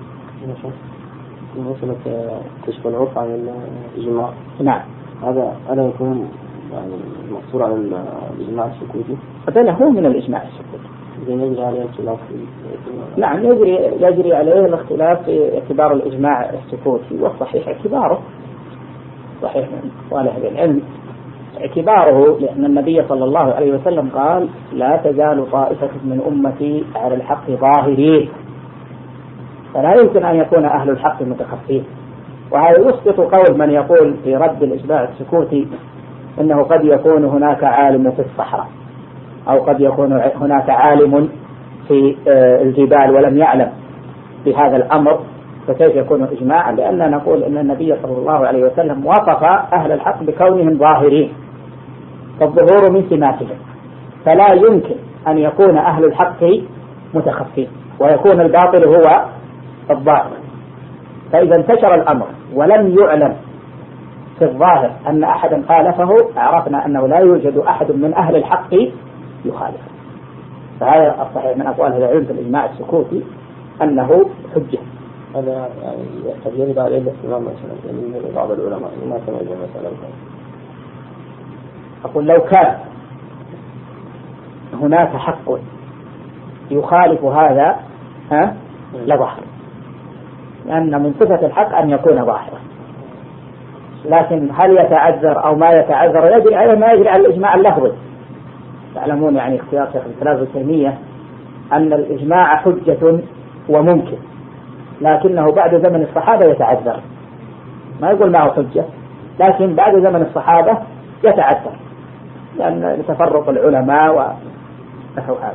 مسألة كشف العرف عن الإجماع. نعم. هذا ألا يكون يعني مقصور على الإجماع السكوتي؟ هذا هو من الإجماع السكوتي. يجري عليه اختلاف. نعم يجري عليه الاختلاف في اعتبار الإجماع السكوتي، والصحيح اعتباره صحيح من صالح العلم اعتباره، لأن النبي صلى الله عليه وسلم قال لا تزال طائفة من أمتي على الحق ظاهرين، فلا يمكن أن يكون أهل الحق متخفين. وهذا يسقط قول من يقول في رد الإجماع السكوتي إنه قد يكون هناك عالم في الصحراء أو قد يكون هناك عالم في الجبال ولم يعلم بهذا الأمر، فكيف يكون إجماعا؟ لأننا نقول إن النبي صلى الله عليه وسلم وصف أهل الحق بكونهم ظاهرين، فالظهور من سماتهم، فلا يمكن أن يكون أهل الحق متخفين ويكون الباطل هو الظاهر. فإذا انتشر الأمر ولم يعلم في الظاهر أن أحدا خالفه، عرفنا أنه لا يوجد أحد من أهل الحق يخالف. فهذا الصحيح من أقوال أهل العلم في الإجماع السكوتي أنه حجة. هذا يعني قد يرد عليه الاهتمام مثلا من بعض العلماء ما سمع مثلا. أقول لو كان هناك حق يخالف هذا لظهر، لأن من صفة الحق أن يكون ظاهرا، لكن هل يتعذر أو ما يتعذر يجري عليه ما يجري على الإجماع اللفظي. تعلمون يعني اختيار شيخ الإسلام ابن تيمية أن الإجماع حجة وممكن، لكنه بعد زمن الصحابة يتعذر، ما يقول معه حجة، لكن بعد زمن الصحابة يتعذر لأن تفرق العلماء ونحو هذا.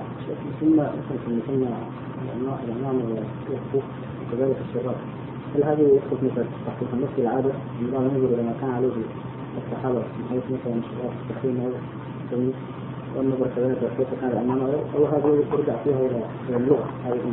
كذلك الشباب، هل هذه يدخل مثل تحقيق النص العادة لا ننظر إلى ما كان عليه الصحابة من حيث مثلا الشباب التحقيق والنظر كذلك كيف كان الأمانة، أو هذه يرجع فيها إلى اللغة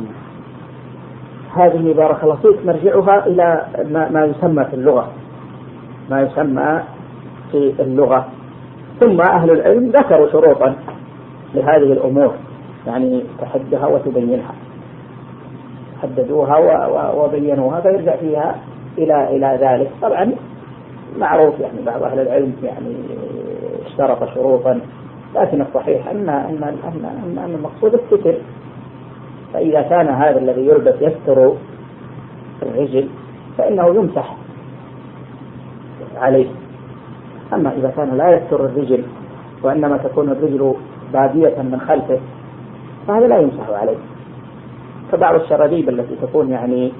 هذه بارك الله فيك نرجعها إلى ما يسمى في اللغة، ما يسمى في اللغة. ثم أهل العلم ذكروا شروطا لهذه الأمور يعني تحدها وتبينها، حددوها وبينوها، فيرجع فيها إلى ذلك. طبعا معروف يعني بعض أهل العلم يعني اشترط شروطا، لكن الصحيح أن المقصود الستر، فإذا كان هذا الذي يلبس يستر الرجل فإنه يمسح عليه، أما إذا كان لا يستر الرجل وإنما تكون الرجل بادية من خلفه فهذا لا يمسح عليه. فبعض الشرابيب التي تكون يعني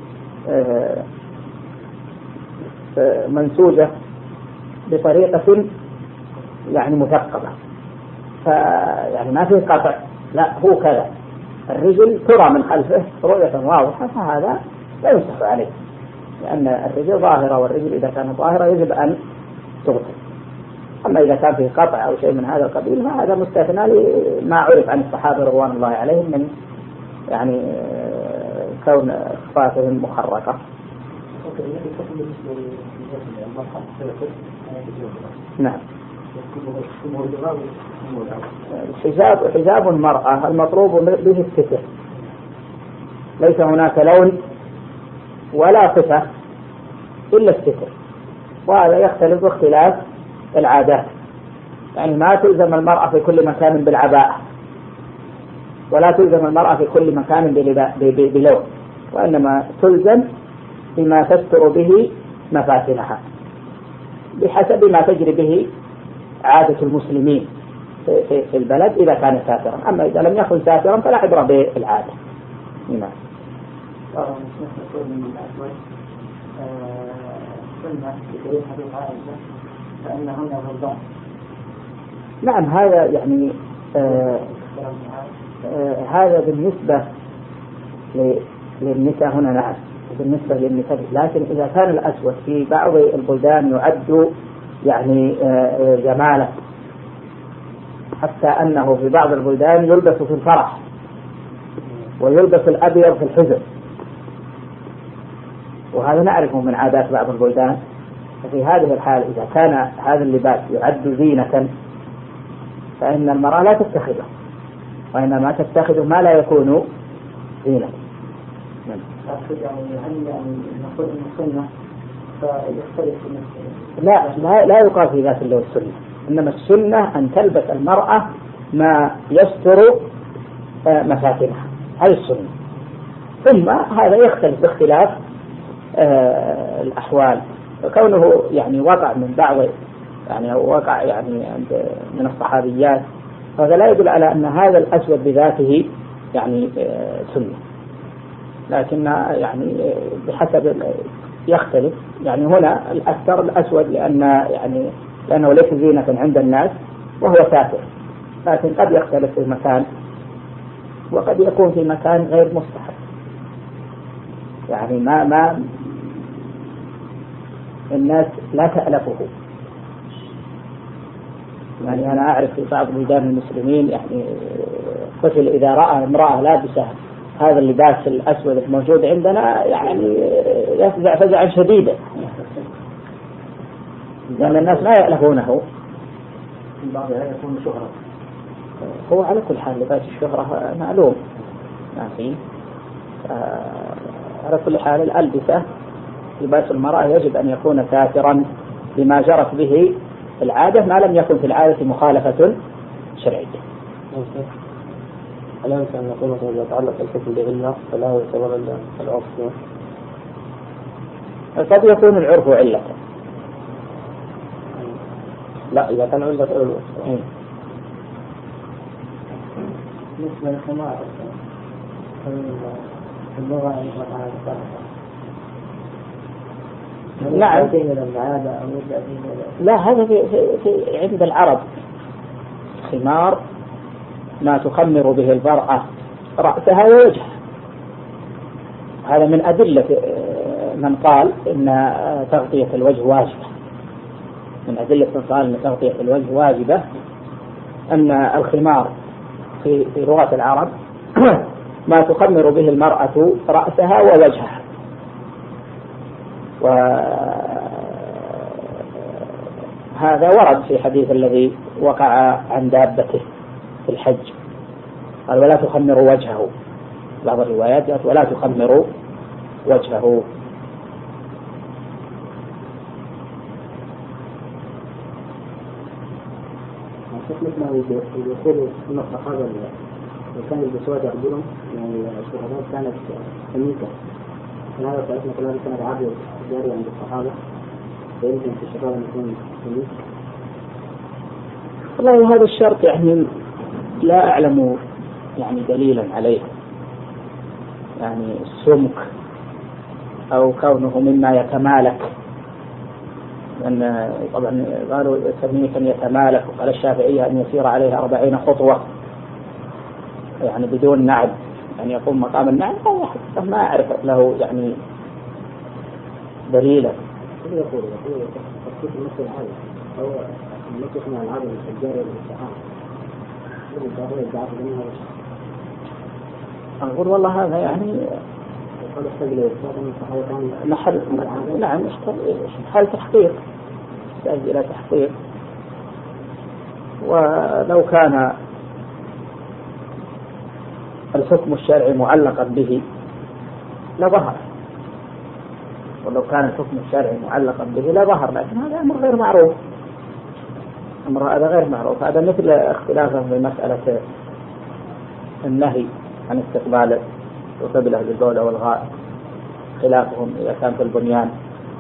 منسوجة بطريقة يعني مثقبة، فيعني ما فيه قطع، لا هو كذا، الرجل ترى من خلفه رؤية واضحة، فهذا لا يمسح عليه، لأن الرجل ظاهرة، والرجل إذا كانت ظاهرة يجب أن تغسل. أما إذا كان فيه قطع أو شيء من هذا القبيل فهذا مستثنى لما عرف عن الصحابة رضوان الله عليهم من يعني كون أخفافهم مخرقة. نعم. حجاب المرأة المطلوب به الستر، ليس هناك لون ولا صفة إلا الستر، وهذا يختلف باختلاف العادات. يعني ما تلزم المرأة في كل مكان بالعباءة، ولا تلزم المرأة في كل مكان بلون، وإنما تلزم بما تستر به مفاتنها بحسب ما تجري به عادة المسلمين في البلد إذا كان سافرا. أما إذا لم يكن سافرا فلا عبرة بالعادة. نعم. نعم هذا يعني هذا بالنسبة للنساء هنا. نعم بالنسبة للنساء، لكن إذا كان الأسود في بعض البلدان يعد يعني جمالا، حتى أنه في بعض البلدان يلبس في الفرح ويلبس الأبيض في الحزن، وهذا نعرفه من عادات بعض البلدان. ففي هذه الحال إذا كان هذا اللباس يعد زينة فإن المرأة لا تتخذه، وإنما تتخذ ما لا يكون زينة. لا يقال في ذات الله السنة، إنما السنة أن تلبس المرأة ما يستر مفاتنها، هذه السنة. ثم هذا يختلف باختلاف الأحوال، وكونه يعني وقع من بعض يعني وقع يعني من الصحابيات، هذا لا يدل على أن هذا الأسود بذاته يعني سنة، لكن يعني بحسب يختلف. يعني هنا الأكثر الأسود لأنه ليس زينة عند الناس وهو سافر، لكن قد يختلف في مكان وقد يكون في مكان غير مستحب. يعني ما الناس لا تألفه. يعني أنا أعرف في بعض بلدان المسلمين يعني طفل إذا رأى امرأة لابسة هذا اللباس الأسود الموجود عندنا يعني يفزع فزعا شديدا، لأن الناس لا يألفونه. بعضها يكون شهرة. هو على كل حال لباس الشهرة معلوم ما فيه. على كل حال الألبسة لباس المرأة يجب أن يكون ساترا بما جرت به العادة، ما لم يكن في العادة مخالفة شرعية. ألا يمكن أن نقول مثلا إذا تعلق الحكم بعلة فلا يعتبر العرف؟ قد يكون العرف علة. لا إذا كان علة بالنسبة للخمار في اللغة نعم. لا هذا في عند العرب خمار ما تخمر به المرأة رأسها ووجهها. هذا من أدلة من قال إن تغطية الوجه واجبة. من أدلة من قال إن تغطية الوجه واجبة أن الخمار في لغة العرب ما تخمر به المرأة رأسها ووجهها. وهذا ورد في حديث الذي وقع عن دابته في الحج، قال ولا تخمروا وجهه. بعض الروايات ولا تخمروا وجهه. مثل يقول أن الصحابة كانوا يلبسوا أرجلهم يعني الشهادات كانت سميكة، هذا فإحنا كلنا كانت عادة جارية عند الصحابة، فيمكن في الشباب أن يكون سميك. والله هذا الشرط يعني لا أعلم يعني دليلا عليه، يعني السمك أو كونه مما يتمالك، لأن طبعا قالوا سميكا يتمالك، وقال الشافعية أن يسير عليها 40 خطوة يعني بدون نعد، يعني يقوم مقام النعد. ما أعرف له يعني دليلا. يقول تخصيص مثل هذا أو مثل مع العدد الجاري للصحابة أقول والله هذا يعني محل نعم محل تحقيق، يحتاج إلى تحقيق. ولو كان الحكم الشرعي معلقا به لظهر، ولو كان الحكم الشرعي معلقا به لظهر، لكن هذا أمر غير معروف. هذا غير معروف. هذا مثل اختلافهم في مسألة النهي عن استقبال القبلة بالبول والغائط، خلافهم إذا كان في البنيان،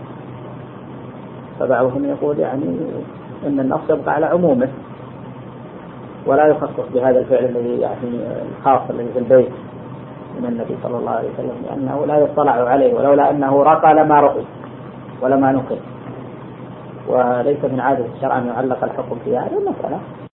فبعضهم يقول يعني إن النص يبقى على عمومه ولا يخصص بهذا الفعل الذي يعني الخاص الذي في البيت من النبي صلى الله عليه وسلم، لأنه لا يطلع عليه، ولولا أنه رقى لما رقي ولما نقل، وليس من عادة الشرع أن يعلق الحكم في هذه المسألة.